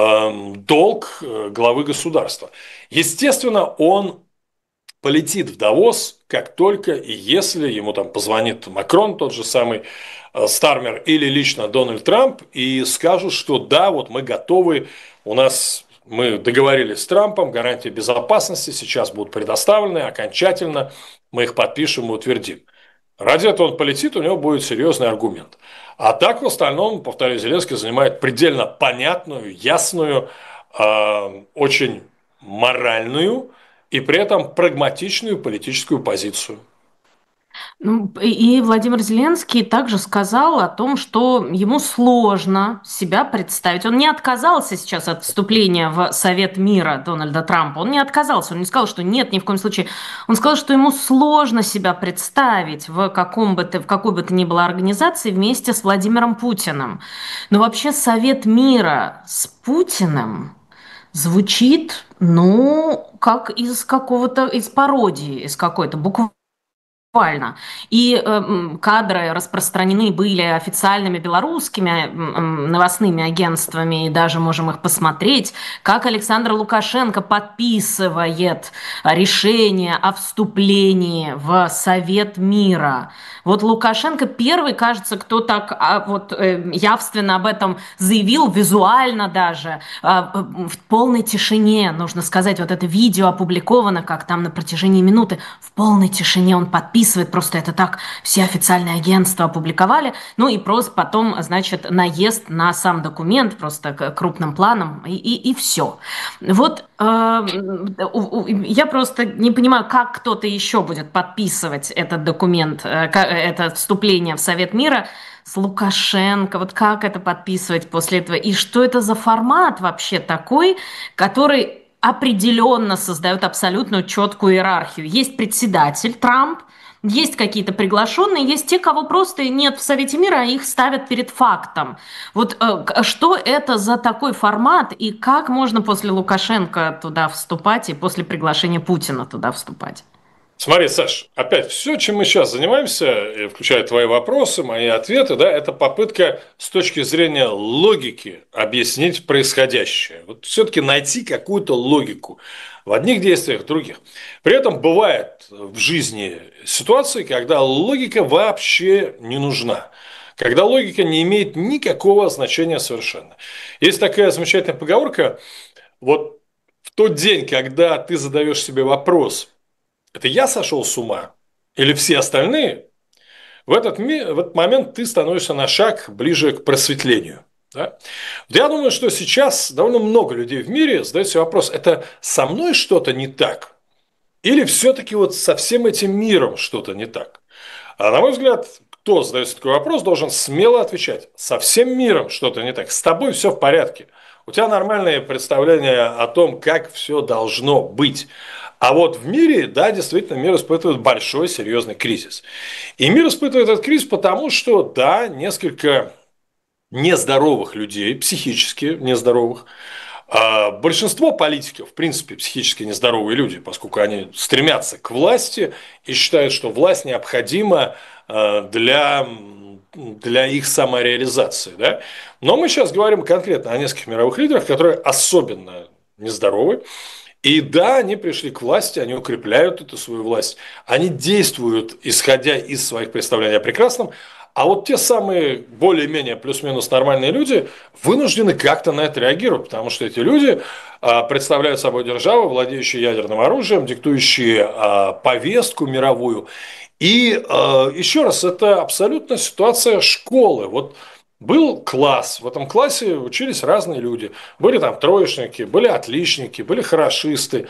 долг главы государства. Естественно, он полетит в Давос, как только и если ему там позвонит Макрон, тот же самый Стармер, или лично Дональд Трамп, и скажут, что да, вот мы готовы, у нас мы договорились с Трампом, гарантии безопасности сейчас будут предоставлены окончательно, мы их подпишем и утвердим. Ради этого он полетит, у него будет серьезный аргумент. А так в остальном, повторюсь, Зеленский занимает предельно понятную, ясную, э, очень моральную и при этом прагматичную политическую позицию. Ну, и Владимир Зеленский также сказал о том, что ему сложно себя представить. Он не отказался сейчас от вступления в Совет мира Дональда Трампа. Он не отказался, он не сказал, что нет, ни в коем случае. Он сказал, что ему сложно себя представить в, каком бы то, в какой бы то ни было организации вместе с Владимиром Путиным. Но вообще Совет мира с Путиным звучит, ну, как из какого-то, из пародии, из какой-то буквы. Буквально. И э, кадры распространены были официальными белорусскими э, новостными агентствами, и даже можем их посмотреть, как Александр Лукашенко подписывает решение о вступлении в Совет мира. Вот Лукашенко первый, кажется, кто так а, вот, э, явственно об этом заявил, визуально даже, э, в полной тишине, нужно сказать, вот это видео опубликовано, как там на протяжении минуты, в полной тишине он подписывает. Просто это так все официальные агентства опубликовали. Ну и просто потом, значит, наезд на сам документ просто крупным планом и, и, и все. Вот э, я просто не понимаю, как кто-то еще будет подписывать этот документ, э, это вступление в Совет мира с Лукашенко. Вот как это подписывать после этого? И что это за формат вообще такой, который определенно создает абсолютно четкую иерархию? Есть председатель Трамп, есть какие-то приглашенные, есть те, кого просто нет в Совете мира, а их ставят перед фактом. Вот э, что это за такой формат и как можно после Лукашенко туда вступать и после приглашения Путина туда вступать? Смотри, Саш, опять все, чем мы сейчас занимаемся, включая твои вопросы, мои ответы, да, это попытка с точки зрения логики объяснить происходящее. Вот все-таки найти какую-то логику в одних действиях, в других. При этом бывает в жизни ситуации, когда логика вообще не нужна. когда логика не имеет никакого значения совершенно. Есть такая замечательная поговорка, вот в тот день, когда ты задаешь себе вопрос, это я сошел с ума или все остальные, в этот, ми- в этот момент ты становишься на шаг ближе к просветлению. Да? Вот я думаю, что сейчас довольно много людей в мире задают себе вопрос, это со мной что-то не так? Или все-таки вот со всем этим миром что-то не так? А на мой взгляд, кто задается такой вопрос, должен смело отвечать. Со всем миром что-то не так. С тобой все в порядке. У тебя нормальное представление о том, как все должно быть. А вот в мире, да, действительно, мир испытывает большой серьезный кризис. И мир испытывает этот кризис потому, что, да, несколько нездоровых людей, психически нездоровых, а большинство политиков, в принципе, психически нездоровые люди, поскольку они стремятся к власти и считают, что власть необходима для, для их самореализации. Да? Но мы сейчас говорим конкретно о нескольких мировых лидерах, которые особенно нездоровы. И да, они пришли к власти, они укрепляют эту свою власть, они действуют, исходя из своих представлений о прекрасном, а вот те самые более-менее плюс-минус нормальные люди вынуждены как-то на это реагировать, потому что эти люди а, представляют собой державы, владеющие ядерным оружием, диктующие а, повестку мировую. И а, еще раз, это абсолютно ситуация школы. Вот был класс, в этом классе учились разные люди. Были там троечники, были отличники, были хорошисты.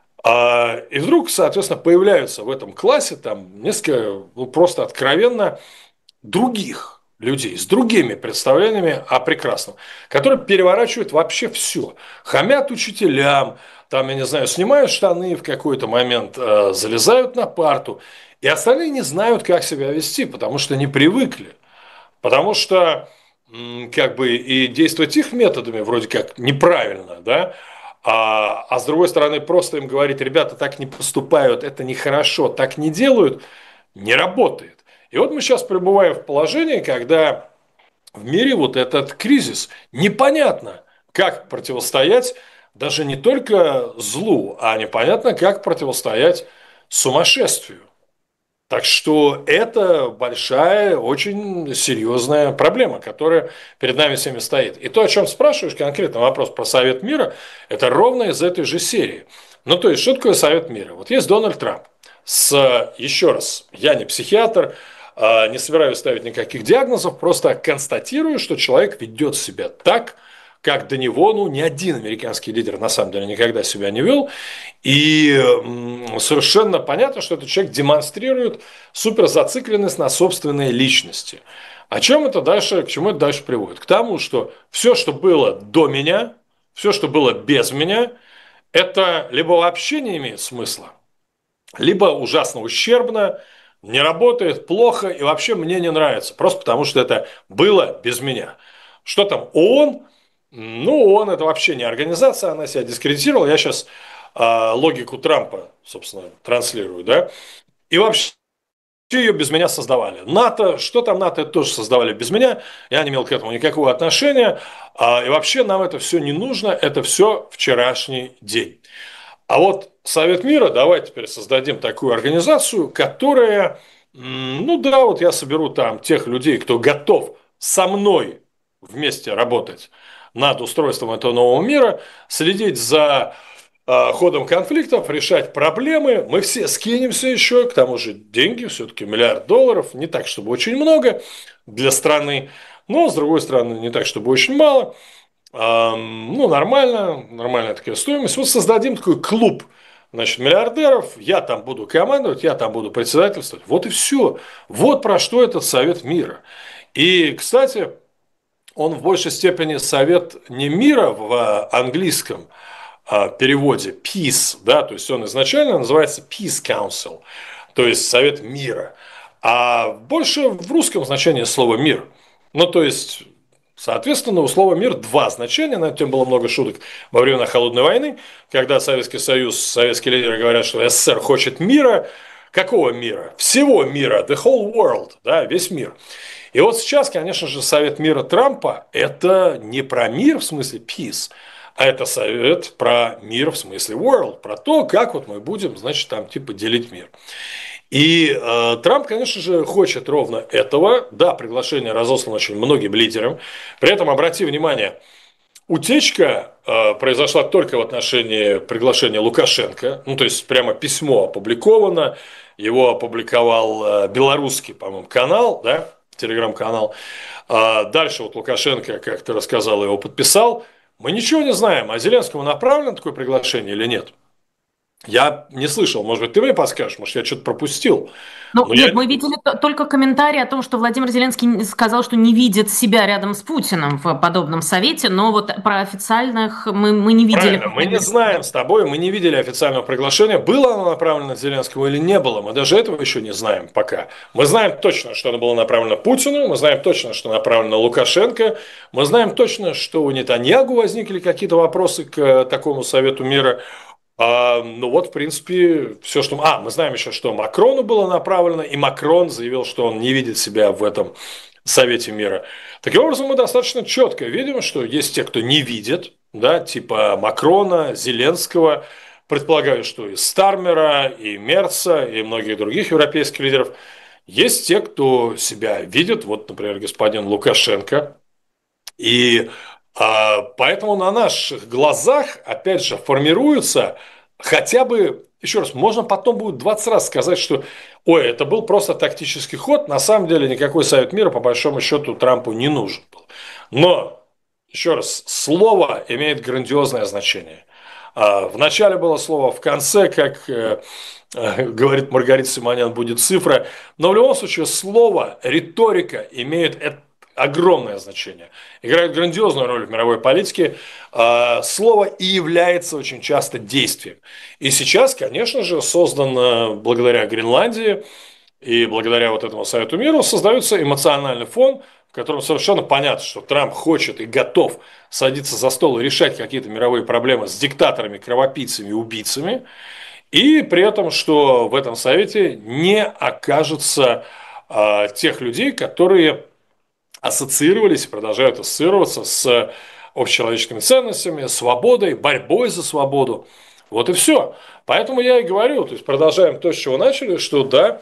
А, и вдруг, соответственно, появляются в этом классе там несколько, ну, просто откровенно других людей с другими представлениями о прекрасном, которые переворачивают вообще все. Хамят учителям, там, я не знаю, снимают штаны в какой-то момент, э, залезают на парту, и остальные не знают, как себя вести, потому что не привыкли. Потому что как бы и действовать их методами вроде как неправильно, да, а, а с другой стороны просто им говорить, ребята, так не поступают, это нехорошо, так не делают, не работает. И вот мы сейчас пребываем в положении, когда в мире вот этот кризис, непонятно, как противостоять даже не только злу, а непонятно, как противостоять сумасшествию. Так что это большая, очень серьезная проблема, которая перед нами всеми стоит. И то, о чем спрашиваешь, конкретно вопрос про Совет мира, это ровно из этой же серии. Ну, то есть, что такое Совет мира? Вот есть Дональд Трамп. С, еще раз, я не психиатр, не собираюсь ставить никаких диагнозов, просто констатирую, что человек ведет себя так, как до него, ну, ни один американский лидер на самом деле никогда себя не вел. И совершенно понятно, что этот человек демонстрирует суперзацикленность на собственной личности. О чем это дальше, к чему это дальше приводит? К тому, что все, что было до меня, все, что было без меня, это либо вообще не имеет смысла, либо ужасно ущербно, не работает, плохо и вообще мне не нравится. Просто потому, что это было без меня. Что там, ООН? Ну, ООН это вообще не организация, она себя дискредитировала. Я сейчас э, логику Трампа, собственно, транслирую, да. И вообще ее без меня создавали. НАТО, что там НАТО, это тоже создавали без меня. Я не имел к этому никакого отношения. А, и вообще нам это все не нужно, это все вчерашний день. А вот Совет мира, давай теперь создадим такую организацию, которая, ну да, вот я соберу там тех людей, кто готов со мной вместе работать над устройством этого нового мира, следить за э, ходом конфликтов, решать проблемы. Мы все скинемся еще, к тому же деньги, все-таки миллиард долларов, не так, чтобы очень много для страны, но, с другой стороны, не так, чтобы очень мало. Э, ну, нормально, нормальная такая стоимость. Вот создадим такой клуб, значит, миллиардеров, я там буду командовать, я там буду председательствовать. Вот и все. Вот про что этот Совет мира. И, кстати, он в большей степени совет не мира в английском переводе peace, да, то есть он изначально называется Peace Council, то есть совет мира, а больше в русском значении слова мир. Ну, то есть, соответственно, у слова мир два значения, на эту тему было много шуток во время Холодной войны, когда Советский Союз, советские лидеры говорят, что СССР хочет мира. Какого мира? Всего мира, the whole world, да, весь мир. И вот сейчас, конечно же, Совет мира Трампа – это не про мир в смысле peace, а это совет про мир в смысле world, про то, как вот мы будем, значит, там типа делить мир. И э, Трамп, конечно же, хочет ровно этого. Да, приглашение разослано очень многим лидерам. При этом, обрати внимание, утечка э, произошла только в отношении приглашения Лукашенко. Ну, то есть, прямо письмо опубликовано. Его опубликовал э, белорусский, по-моему, канал, да, телеграм-канал. А дальше вот Лукашенко, как ты рассказал, его подписал. Мы ничего не знаем, а Зеленскому направлено такое приглашение или нет. Я не слышал, может быть, ты мне подскажешь, может, я что-то пропустил. Ну, Но нет, я... мы видели только комментарий о том, что Владимир Зеленский сказал, что не видит себя рядом с Путиным в подобном совете, но вот про официальных мы, мы не видели. Правильно, мы не знаем с тобой, мы не видели официального приглашения, было оно направлено Зеленскому или не было, мы даже этого еще не знаем пока. Мы знаем точно, что оно было направлено Путину, мы знаем точно, что направлено Лукашенко, мы знаем точно, что у Нетаньягу возникли какие-то вопросы к такому Совету мира. А, ну вот, в принципе, все, что... А, мы знаем еще, что Макрону было направлено, и Макрон заявил, что он не видит себя в этом Совете мира. Таким образом, мы достаточно четко видим, что есть те, кто не видит, да, типа Макрона, Зеленского, предполагаю, что и Стармера, и Мерца, и многих других европейских лидеров. Есть те, кто себя видит, вот, например, господин Лукашенко, и а, поэтому на наших глазах, опять же, формируется хотя бы, еще раз, можно потом будет двадцать раз сказать, что, ой, это был просто тактический ход, на самом деле никакой Совет мира, по большому счету, Трампу не нужен был. Но, еще раз, слово имеет грандиозное значение. А, в начале было слово, в конце, как э, э, говорит Маргарита Симонян, будет цифра. Но в любом случае слово, риторика имеет огромное значение, играет грандиозную роль в мировой политике. Слово и является очень часто действием. И сейчас, конечно же, создано благодаря Гренландии и благодаря вот этому Совету мира создается эмоциональный фон, в котором совершенно понятно, что Трамп хочет и готов садиться за стол и решать какие-то мировые проблемы с диктаторами, кровопийцами и убийцами. И при этом, что в этом Совете не окажется а, тех людей, которые ассоциировались и продолжают ассоциироваться с общечеловеческими ценностями, свободой, борьбой за свободу. Вот и все. Поэтому я и говорю, то есть продолжаем то, с чего начали, что да,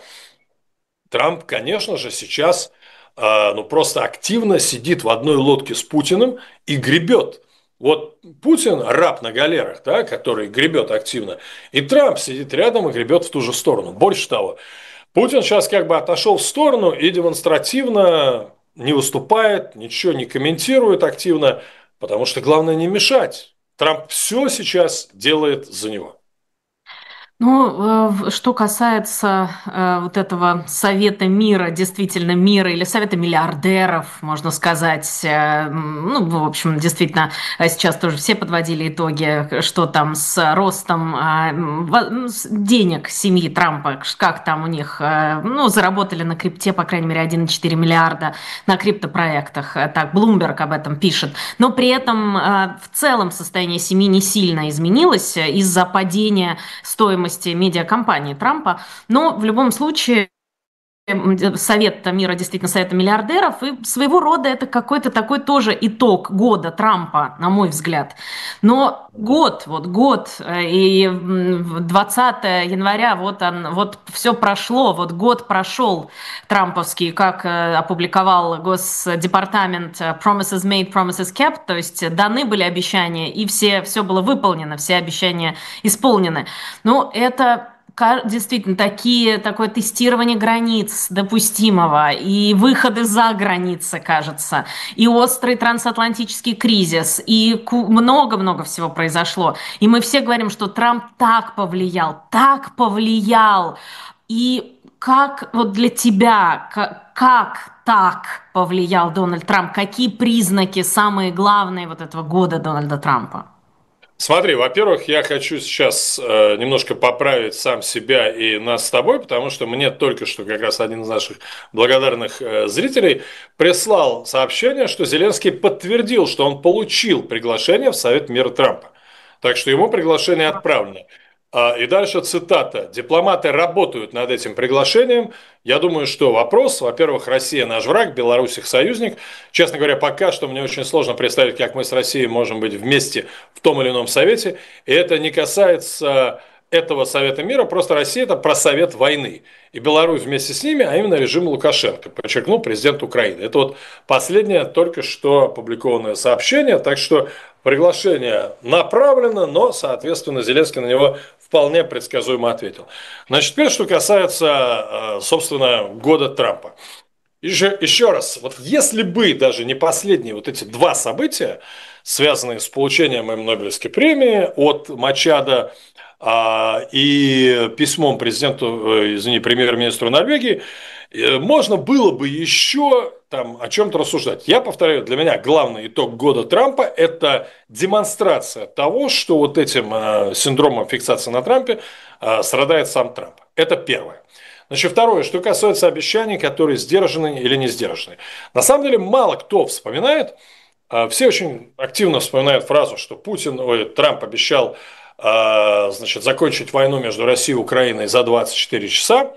Трамп, конечно же, сейчас э, ну, просто активно сидит в одной лодке с Путиным и гребет. Вот Путин раб на галерах, да, который гребет активно, и Трамп сидит рядом и гребет в ту же сторону. Больше того, Путин сейчас как бы отошел в сторону и демонстративно не выступает, ничего не комментирует активно, потому что главное не мешать. Трамп все сейчас делает за него. Ну, э, что касается э, вот этого Совета мира, действительно мира, или Совета миллиардеров, можно сказать, э, ну, в общем, действительно, э, сейчас тоже все подводили итоги, что там с ростом э, денег семьи Трампа, как там у них, э, ну, заработали на крипте, по крайней мере, один целых четыре миллиарда на криптопроектах, так, Bloomberg об этом пишет, но при этом э, в целом состояние семьи не сильно изменилось из-за падения стоимости медиакомпании Трампа, но в любом случае Совет мира действительно Совет миллиардеров, и своего рода это какой-то такой тоже итог года Трампа, на мой взгляд. Но год, вот год, и двадцатого января, вот, он, вот все прошло, вот год прошел трамповский, как опубликовал Госдепартамент Promises Made, Promises Kept, то есть даны были обещания, и все, все было выполнено, все обещания исполнены. Ну, это... Действительно, такие, такое тестирование границ допустимого и выходы за границы, кажется, и острый трансатлантический кризис, и много-много всего произошло. И мы все говорим, что Трамп так повлиял, так повлиял. И как вот для тебя, как, как так повлиял Дональд Трамп? Какие признаки самые главные вот этого года Дональда Трампа? Смотри, во-первых, я хочу сейчас э, немножко поправить сам себя и нас с тобой, потому что мне только что как раз один из наших благодарных э, зрителей прислал сообщение, что Зеленский подтвердил, что он получил приглашение в Совет мира Трампа. Так что ему приглашение отправлено. И дальше цитата. Дипломаты работают над этим приглашением. Я думаю, что вопрос, во-первых, Россия наш враг, Беларусь их союзник. Честно говоря, пока что мне очень сложно представить, как мы с Россией можем быть вместе в том или ином совете. И это не касается этого Совета мира, просто Россия – это про Совет войны. И Беларусь вместе с ними, а именно режим Лукашенко, подчеркнул президент Украины. Это вот последнее только что опубликованное сообщение, так что приглашение направлено, но, соответственно, Зеленский на него вполне предсказуемо ответил. Значит, теперь, что касается, собственно, года Трампа. Еще, еще раз, вот если бы даже не последние вот эти два события, связанные с получением им Нобелевской премии от Мачадо а, и письмом президенту, извини, премьер-министру Норвегии, можно было бы еще там о чем-то рассуждать. Я повторяю, для меня главный итог года Трампа – это демонстрация того, что вот этим а, синдромом фиксации на Трампе а, страдает сам Трамп. Это первое. Значит, второе, что касается обещаний, которые сдержаны или не сдержаны. На самом деле, мало кто вспоминает, все очень активно вспоминают фразу, что Путин, ой, Трамп обещал, значит, закончить войну между Россией и Украиной за двадцать четыре часа.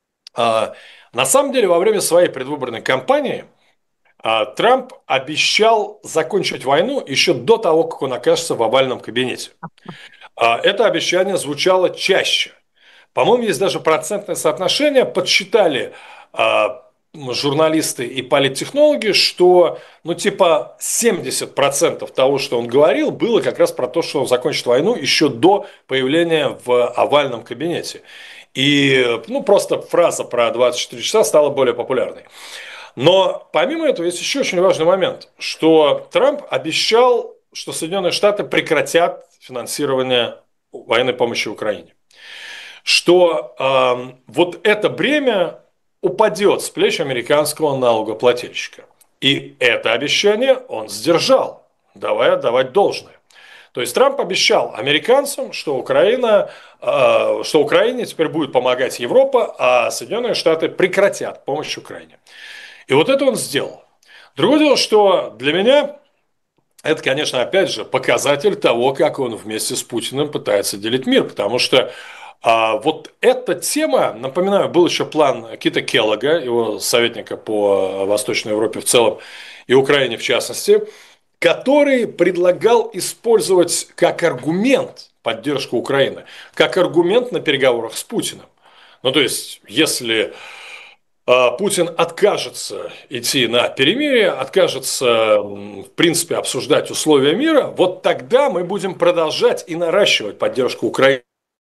На самом деле, во время своей предвыборной кампании Трамп обещал закончить войну еще до того, как он окажется в овальном кабинете. Это обещание звучало чаще. По-моему, есть даже процентное соотношение, подсчитали э, журналисты и политтехнологи, что, ну, типа семьдесят процентов того, что он говорил, было как раз про то, что он закончит войну еще до появления в овальном кабинете. И, ну, просто фраза про двадцать четыре часа стала более популярной. Но помимо этого есть еще очень важный момент, что Трамп обещал, что Соединенные Штаты прекратят финансирование военной помощи Украине. Что э, вот это бремя упадет с плеч американского налогоплательщика. И это обещание он сдержал, давая отдавать должное. То есть Трамп обещал американцам, что, Украина, э, что Украине теперь будет помогать Европа, а Соединенные Штаты прекратят помощь Украине. И вот это он сделал. Другое дело, что для меня это, конечно, опять же показатель того, как он вместе с Путиным пытается делить мир, потому что А вот эта тема, напоминаю, был еще план Кита Келлога, его советника по Восточной Европе в целом и Украине в частности, который предлагал использовать как аргумент поддержку Украины, как аргумент на переговорах с Путиным. Ну, то есть, если Путин откажется идти на перемирие, откажется, в принципе, обсуждать условия мира, вот тогда мы будем продолжать и наращивать поддержку Украины.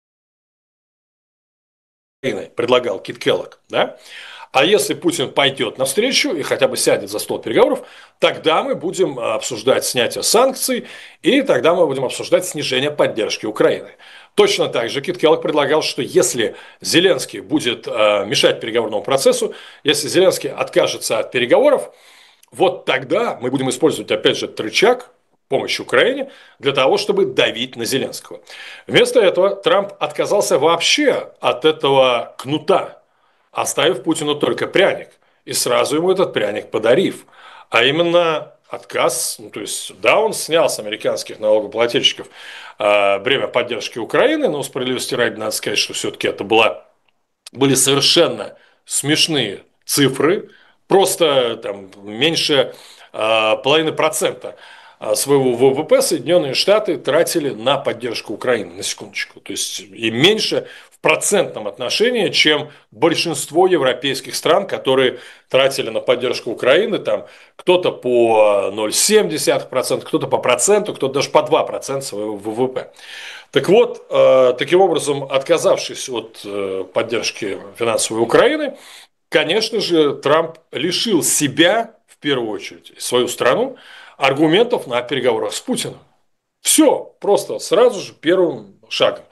Предлагал Кит Келлог, да? А если Путин пойдет навстречу и хотя бы сядет за стол переговоров, тогда мы будем обсуждать снятие санкций, и тогда мы будем обсуждать снижение поддержки Украины. Точно так же Кит Келлог предлагал, что если Зеленский будет мешать переговорному процессу, если Зеленский откажется от переговоров, вот тогда мы будем использовать, опять же, этот рычаг помощи Украине для того, чтобы давить на Зеленского. Вместо этого Трамп отказался вообще от этого кнута, оставив Путину только пряник, и сразу ему этот пряник подарив. А именно отказ, ну, то есть, да, он снял с американских налогоплательщиков э, бремя поддержки Украины, но справедливости ради надо сказать, что все-таки это была, были совершенно смешные цифры, просто там меньше э, половины процента своего ВВП Соединенные Штаты тратили на поддержку Украины, на секундочку. То есть и меньше в процентном отношении, чем большинство европейских стран, которые тратили на поддержку Украины, там кто-то по ноль целых семь десятых процента, кто-то по проценту, кто-то даже по два процента своего ВВП. Так вот, таким образом, отказавшись от поддержки финансовой Украины, конечно же, Трамп лишил себя, в первую очередь, свою страну, аргументов на переговорах с Путиным. Все, просто сразу же первым шагом.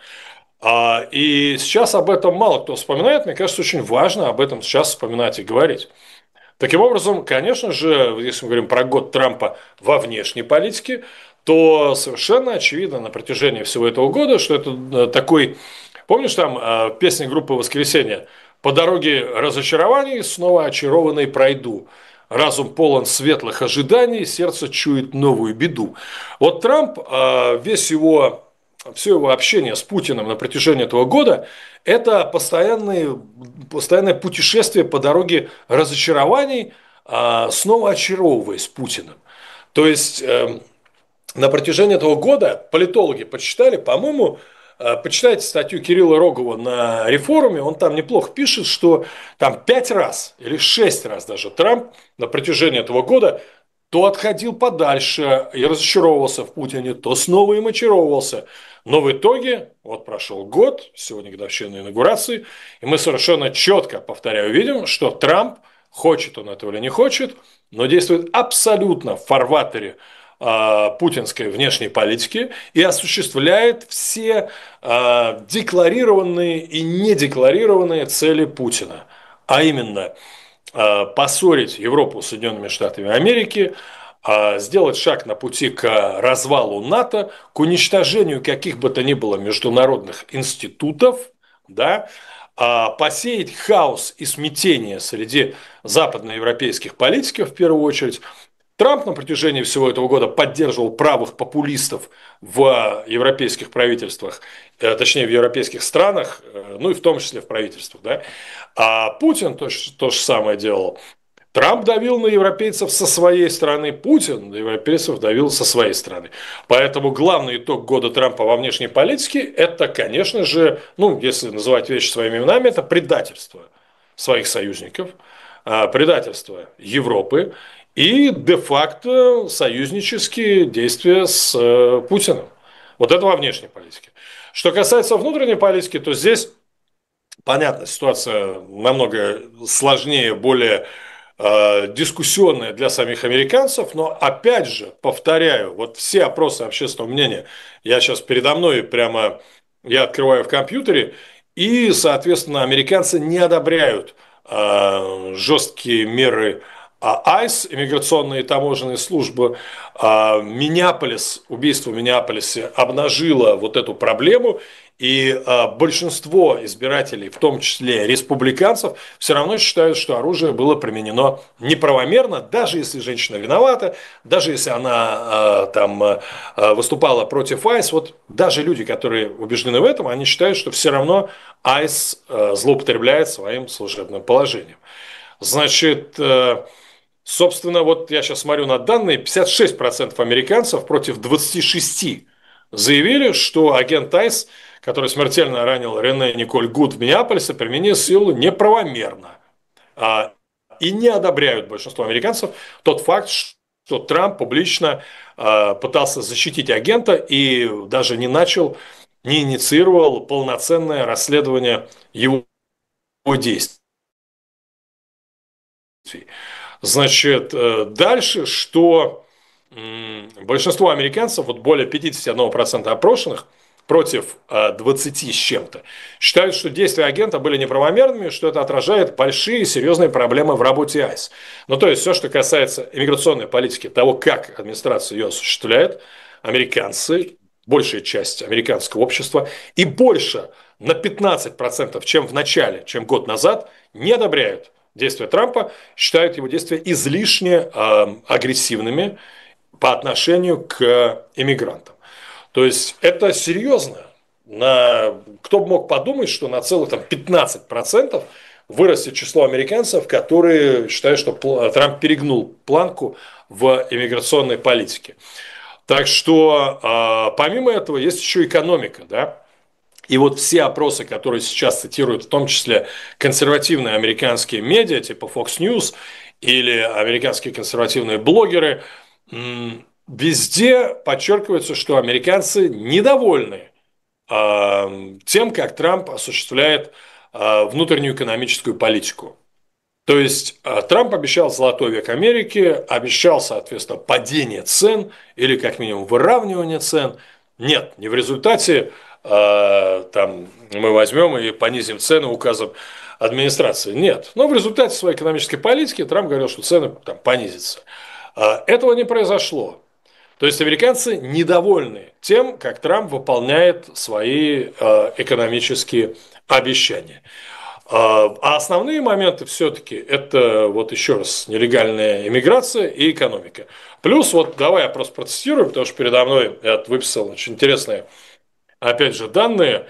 А, и сейчас об этом мало кто вспоминает. Мне кажется, очень важно об этом сейчас вспоминать и говорить. Таким образом, конечно же, если мы говорим про год Трампа во внешней политике, то совершенно очевидно на протяжении всего этого года, что это такой, помнишь там песня группы «Воскресенье»? «По дороге разочарований снова очарованный пройду. Разум полон светлых ожиданий, сердце чует новую беду». Вот Трамп, весь его, все его общение с Путиным на протяжении этого года – это постоянное, постоянное путешествие по дороге разочарований, снова очаровываясь Путиным. То есть, на протяжении этого года политологи подсчитали, по-моему, почитайте статью Кирилла Рогова на Реформе, он там неплохо пишет, что там пять раз или шесть раз даже Трамп на протяжении этого года то отходил подальше и разочаровывался в Путине, то снова им очаровывался. Но в итоге, вот прошел год, сегодня годовщина инаугурации, и мы совершенно четко, повторяю, видим, что Трамп, хочет он этого или не хочет, но действует абсолютно в фарватере э, путинской внешней политики и осуществляет все э, декларированные и недекларированные цели Путина. А именно, э, поссорить Европу с Соединенными Штатами Америки, э, сделать шаг на пути к развалу НАТО, к уничтожению каких бы то ни было международных институтов, да, посеять хаос и смятение среди западноевропейских политиков в первую очередь. Трамп на протяжении всего этого года поддерживал правых популистов в европейских правительствах, точнее в европейских странах, ну и в том числе в правительствах. Да? А Путин то, то же самое делал. Трамп давил на европейцев со своей стороны, Путин на европейцев давил со своей стороны. Поэтому главный итог года Трампа во внешней политике – это, конечно же, ну, если называть вещи своими именами, это предательство своих союзников, предательство Европы и де-факто союзнические действия с Путиным. Вот это во внешней политике. Что касается внутренней политики, то здесь, понятно, ситуация намного сложнее, более дискуссионная для самих американцев, но опять же, повторяю, вот все опросы общественного мнения, я сейчас передо мной прямо, я открываю в компьютере, и, соответственно, американцы не одобряют э, жесткие меры айс, иммиграционные и таможенные службы. э, Миннеаполис, убийство в Миннеаполисе обнажило вот эту проблему, и э, большинство избирателей, в том числе республиканцев, все равно считают, что оружие было применено неправомерно, даже если женщина виновата, даже если она э, там э, выступала против айс. Вот даже люди, которые убеждены в этом, они считают, что все равно айс э, злоупотребляет своим служебным положением. Значит, э, собственно, вот я сейчас смотрю на данные, пятьдесят шесть процентов американцев против двадцати шести процентов заявили, что агент айс, который смертельно ранил Рене Николь Гуд в Миннеаполисе, применил силу неправомерно. И не одобряют большинство американцев тот факт, что Трамп публично пытался защитить агента и даже не начал, не инициировал полноценное расследование его действий. Значит, дальше, что большинство американцев, вот более пятьдесят один процент опрошенных, против двадцати с чем-то, считают, что действия агента были неправомерными, что это отражает большие серьезные проблемы в работе айс. Ну, то есть, все, что касается иммиграционной политики, того, как администрация ее осуществляет, американцы, большая часть американского общества, и больше на пятнадцать процентов, чем в начале, чем год назад, не одобряют действия Трампа, считают его действия излишне э, агрессивными по отношению к иммигрантам. То есть это серьезно. На... Кто бы мог подумать, что на целых там, пятнадцать процентов вырастет число американцев, которые считают, что Трамп перегнул планку в иммиграционной политике. Так что помимо этого есть еще экономика, да. И вот все опросы, которые сейчас цитируют, в том числе консервативные американские медиа, типа Fox News или американские консервативные блогеры, везде подчеркивается, что американцы недовольны э, тем, как Трамп осуществляет э, внутреннюю экономическую политику. То есть э, Трамп обещал золотой век Америки, обещал, соответственно, падение цен или как минимум выравнивание цен. Нет, не в результате э, там, мы возьмем и понизим цены указом администрации. Нет, но в результате своей экономической политики Трамп говорил, что цены там, понизятся. Э, этого не произошло. То есть американцы недовольны тем, как Трамп выполняет свои э, экономические обещания. А основные моменты все-таки это, вот еще раз, нелегальная иммиграция и экономика. Плюс, вот давай я просто процитирую, потому что передо мной я выписал очень интересные, опять же, данные.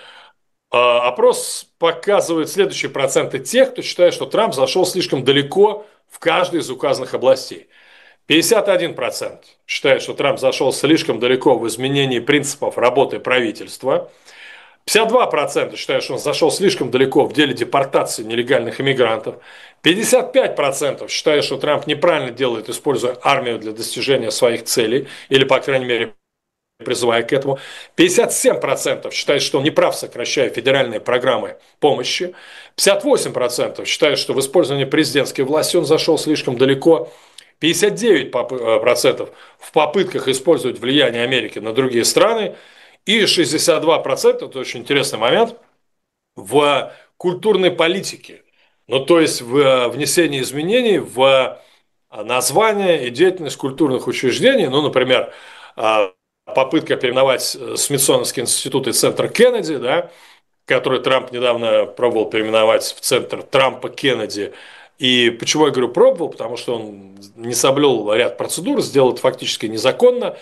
Опрос показывает следующие проценты тех, кто считает, что Трамп зашел слишком далеко в каждой из указанных областей. пятьдесят один процент считает, что Трамп зашел слишком далеко в изменении принципов работы правительства. пятьдесят два процента считают, что он зашел слишком далеко в деле депортации нелегальных иммигрантов. пятьдесят пять процентов считают, что Трамп неправильно делает, используя армию для достижения своих целей, или, по крайней мере, призывая к этому. пятьдесят семь процентов считают, что он неправ, сокращая федеральные программы помощи. пятьдесят восемь процентов считают, что в использовании президентской власти он зашел слишком далеко. пятьдесят девять процентов в попытках использовать влияние Америки на другие страны. И шестьдесят два процента, это очень интересный момент, в культурной политике. Ну, то есть в внесении изменений в название и деятельность культурных учреждений. Ну, например, попытка переименовать Смитсоновский институт и центр Кеннеди, да, который Трамп недавно пробовал переименовать в центр Трампа Кеннеди. И почему я говорю пробовал? Потому что он не соблюл ряд процедур, сделал это фактически незаконно.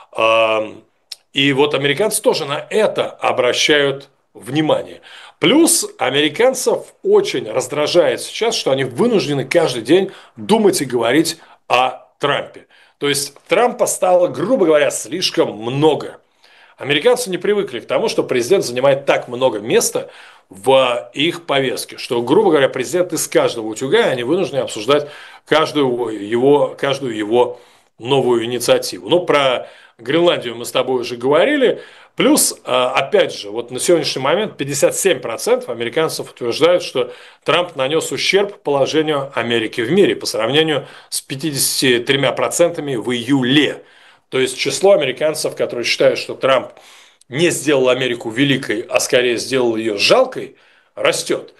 И вот американцы тоже на это обращают внимание. Плюс американцев очень раздражает сейчас, что они вынуждены каждый день думать и говорить о Трампе. То есть Трампа стало, грубо говоря, слишком много. Американцы не привыкли к тому, что президент занимает так много места в их повестке, что, грубо говоря, президент из каждого утюга, и они вынуждены обсуждать каждую его, каждую его новую инициативу. Ну, про Гренландию мы с тобой уже говорили. Плюс, опять же, вот на сегодняшний момент пятьдесят семь процентов американцев утверждают, что Трамп нанес ущерб положению Америки в мире по сравнению с пятьюдесятью тремя процентами в июле. То есть число американцев, которые считают, что Трамп не сделал Америку великой, а скорее сделал ее жалкой, растет.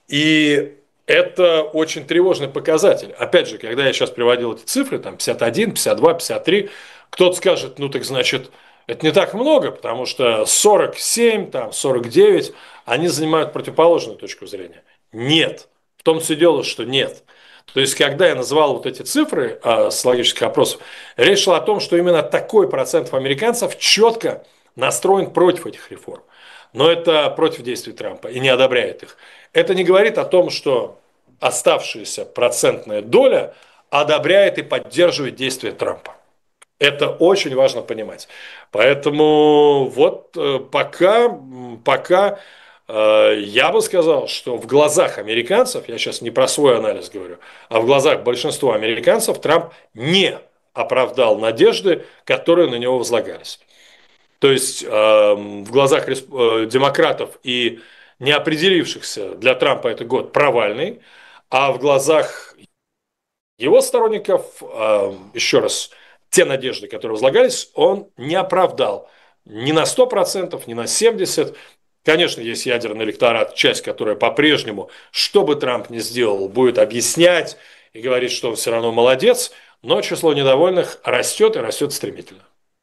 И это очень тревожный показатель. Опять же, когда я сейчас приводил эти цифры, там пятьдесят один, пятьдесят два, пятьдесят три, кто-то скажет, ну так значит, это не так много, потому что сорок семь, там, сорок девять, они занимают противоположную точку зрения. Нет. В том все дело, что нет. То есть, когда я называл вот эти цифры э, с логических опросов, речь шла о том, что именно такой процент американцев четко настроен против этих реформ. Но это против действий Трампа и не одобряет их. Это не говорит о том, что оставшаяся процентная доля одобряет и поддерживает действия Трампа. Это очень важно понимать. Поэтому вот пока, пока я бы сказал, что в глазах американцев, я сейчас не про свой анализ говорю, а в глазах большинства американцев Трамп не оправдал надежды, которые на него возлагались. То есть в глазах демократов и неопределившихся для Трампа это год провальный, а в глазах его сторонников, еще раз, те надежды, которые возлагались, он не оправдал ни на сто процентов, ни на семьдесят процентов. Конечно, есть ядерный электорат, часть, которая по-прежнему, что бы Трамп ни сделал, будет объяснять и говорить, что он все равно молодец, но число недовольных растет и растет стремительно.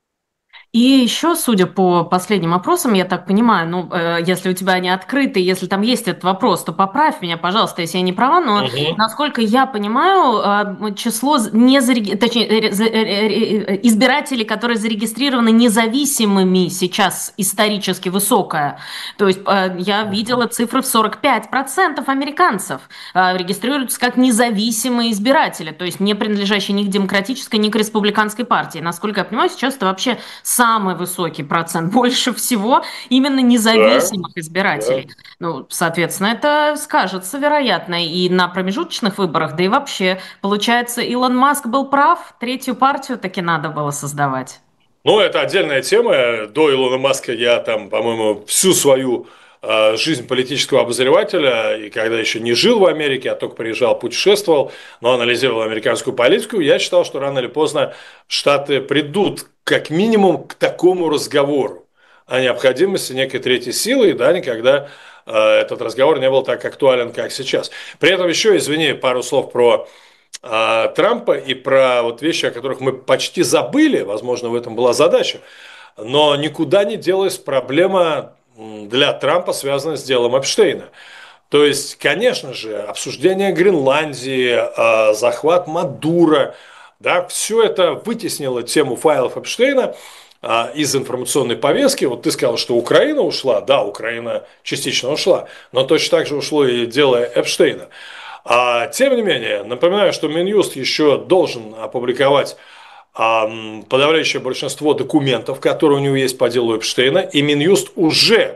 И еще, судя по последним опросам, я так понимаю, ну, э, если у тебя они открыты, если там есть этот вопрос, то поправь меня, пожалуйста, если я не права, но, угу. насколько я понимаю, э, число не зареги... точнее, э, э, избирателей, которые зарегистрированы независимыми, сейчас исторически высокое. То есть э, я видела цифры в сорок пять процентов американцев э, регистрируются как независимые избиратели, то есть не принадлежащие ни к демократической, ни к республиканской партии. Насколько я понимаю, сейчас это вообще самый высокий процент, больше всего именно независимых да, избирателей. Да. Ну, соответственно, это скажется, вероятно, и на промежуточных выборах, да и вообще, получается, Илон Маск был прав, третью партию таки надо было создавать. Ну, это отдельная тема. До Илона Маска я там, по-моему, всю свою э, жизнь политического обозревателя, и когда еще не жил в Америке, а только приезжал, путешествовал, но анализировал американскую политику, я считал, что рано или поздно Штаты придут как минимум к такому разговору о необходимости некой третьей силы, да, никогда э, этот разговор не был так актуален, как сейчас. При этом еще, извини, пару слов про э, Трампа и про вот вещи, о которых мы почти забыли, возможно, в этом была задача, но никуда не делась проблема для Трампа, связанная с делом Эпштейна. То есть, конечно же, обсуждение Гренландии, э, захват Мадуро, да, все это вытеснило тему файлов Эпштейна а, из информационной повестки. Вот ты сказал, что Украина ушла. Да, Украина частично ушла, но точно так же ушло и дело Эпштейна. А, тем не менее, напоминаю, что Минюст еще должен опубликовать а, подавляющее большинство документов, которые у него есть по делу Эпштейна, и Минюст уже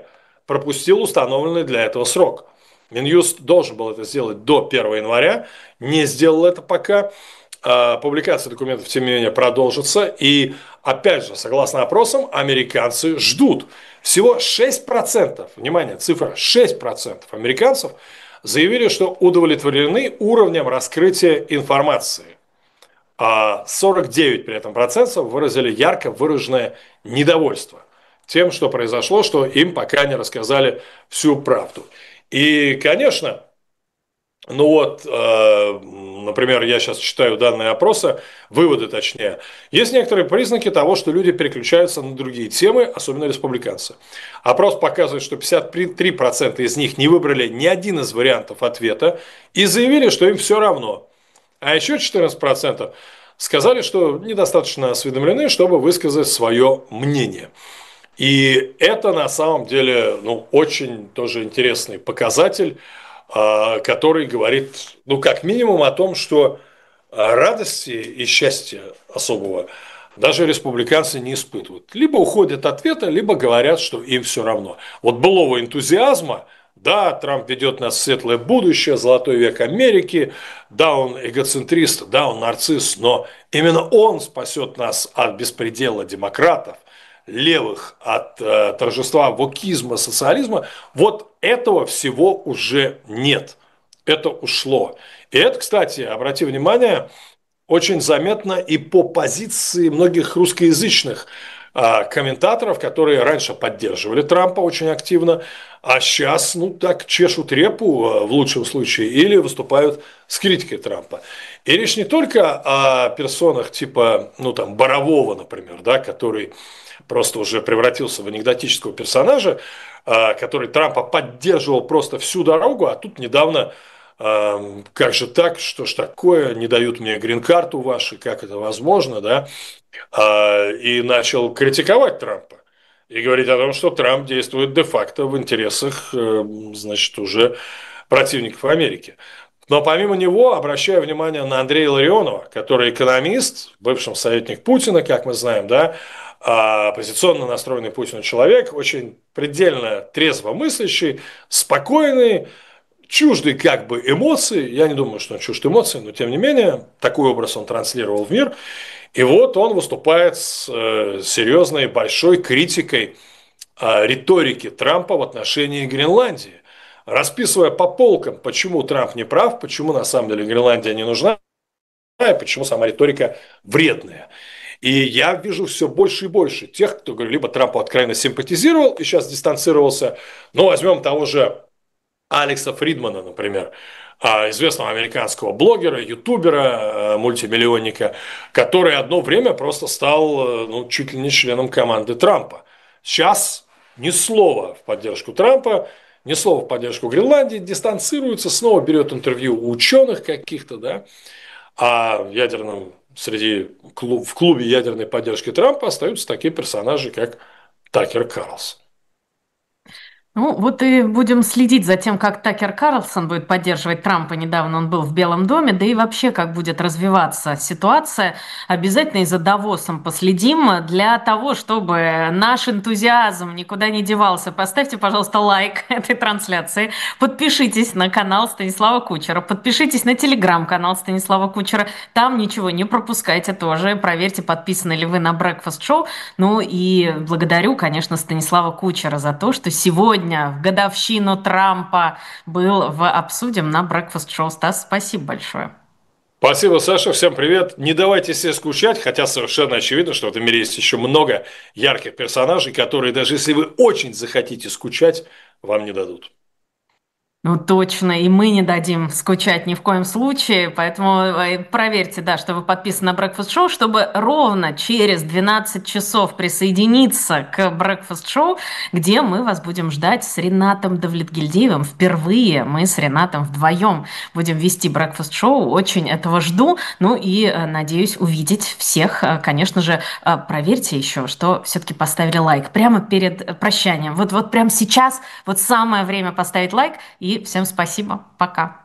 пропустил установленный для этого срок. Минюст должен был это сделать до первого января, не сделал это пока. Публикация документов, тем не менее, продолжится. И, опять же, согласно опросам, американцы ждут. Всего шесть процентов, внимание, цифра шесть процентов американцев заявили, что удовлетворены уровнем раскрытия информации. А сорок девять при этом процентов выразили ярко выраженное недовольство тем, что произошло, что им пока не рассказали всю правду. И, конечно, ну вот, э, например, я сейчас читаю данные опроса, выводы точнее. Есть некоторые признаки того, что люди переключаются на другие темы, особенно республиканцы. Опрос показывает, что пятьдесят три процента из них не выбрали ни один из вариантов ответа и заявили, что им все равно. А еще четырнадцать процентов сказали, что недостаточно осведомлены, чтобы высказать свое мнение. И это на самом деле, ну, очень тоже интересный показатель, который говорит, ну, как минимум о том, что радости и счастья особого даже республиканцы не испытывают. Либо уходят от ответа, либо говорят, что им все равно. Вот былого энтузиазма, да, Трамп ведет нас в светлое будущее, золотой век Америки, да, он эгоцентрист, да, он нарцисс, но именно он спасет нас от беспредела демократов, левых, от э, торжества вокизма, социализма, вот этого всего уже нет. Это ушло. И это, кстати, обрати внимание, очень заметно и по позиции многих русскоязычных э, комментаторов, которые раньше поддерживали Трампа очень активно, а сейчас, ну, так чешут репу э, в лучшем случае или выступают с критикой Трампа. И речь не только о персонах типа, ну, там, Борового, например, да, который просто уже превратился в анекдотического персонажа, который Трампа поддерживал просто всю дорогу, а тут недавно, как же так, что ж такое, не дают мне грин-карту ваши, как это возможно, да, и начал критиковать Трампа и говорить о том, что Трамп действует де-факто в интересах, значит, уже противников Америки. Но помимо него, обращаю внимание на Андрея Илларионова, который экономист, бывший советник Путина, как мы знаем, да, оппозиционно настроенный Путину человек, очень предельно трезво мыслящий, спокойный, чуждый как бы эмоций. Я не думаю, что он чужд эмоций, но тем не менее, такой образ он транслировал в мир. И вот он выступает с серьезной большой критикой риторики Трампа в отношении Гренландии, расписывая по полкам, почему Трамп не прав, почему на самом деле Гренландия не нужна, и почему сама риторика вредная. И я вижу все больше и больше тех, кто, говорю, либо Трампу откровенно симпатизировал и сейчас дистанцировался. Но возьмем того же Алекса Фридмана, например, известного американского блогера, ютубера, мультимиллионника, который одно время просто стал, ну, чуть ли не членом команды Трампа. Сейчас ни слова в поддержку Трампа, ни слова в поддержку Гренландии, дистанцируется, снова берет интервью у ученых каких-то, да, а в ядерном среди в клубе ядерной поддержки Трампа остаются такие персонажи, как Такер Карлсон. Ну, вот и будем следить за тем, как Такер Карлсон будет поддерживать Трампа. Недавно он был в Белом доме, да и вообще, как будет развиваться ситуация. Обязательно и за Давосом последим для того, чтобы наш энтузиазм никуда не девался. Поставьте, пожалуйста, лайк этой трансляции. Подпишитесь на канал Станислава Кучера. Подпишитесь на телеграм-канал Станислава Кучера. Там ничего не пропускайте тоже. Проверьте, подписаны ли вы на Breakfast Show. Ну и благодарю, конечно, Станислава Кучера за то, что сегодня в годовщину Трампа был в «Обсудим» на Breakfast Show. Стас, спасибо большое. Спасибо, Саша. Всем привет. Не давайте себе скучать, хотя совершенно очевидно, что в этом мире есть еще много ярких персонажей, которые, даже если вы очень захотите скучать, вам не дадут. Ну, точно, и мы не дадим скучать ни в коем случае, поэтому проверьте, да, что вы подписаны на Breakfast Show, чтобы ровно через двенадцать часов присоединиться к Breakfast Show, где мы вас будем ждать с Ринатом Давлетгильдиевым. Впервые мы с Ринатом вдвоем будем вести Breakfast Show, очень этого жду, ну и надеюсь увидеть всех. Конечно же, проверьте еще, что все-таки поставили лайк прямо перед прощанием. Вот, вот прямо сейчас, вот самое время поставить лайк, и всем спасибо. Пока.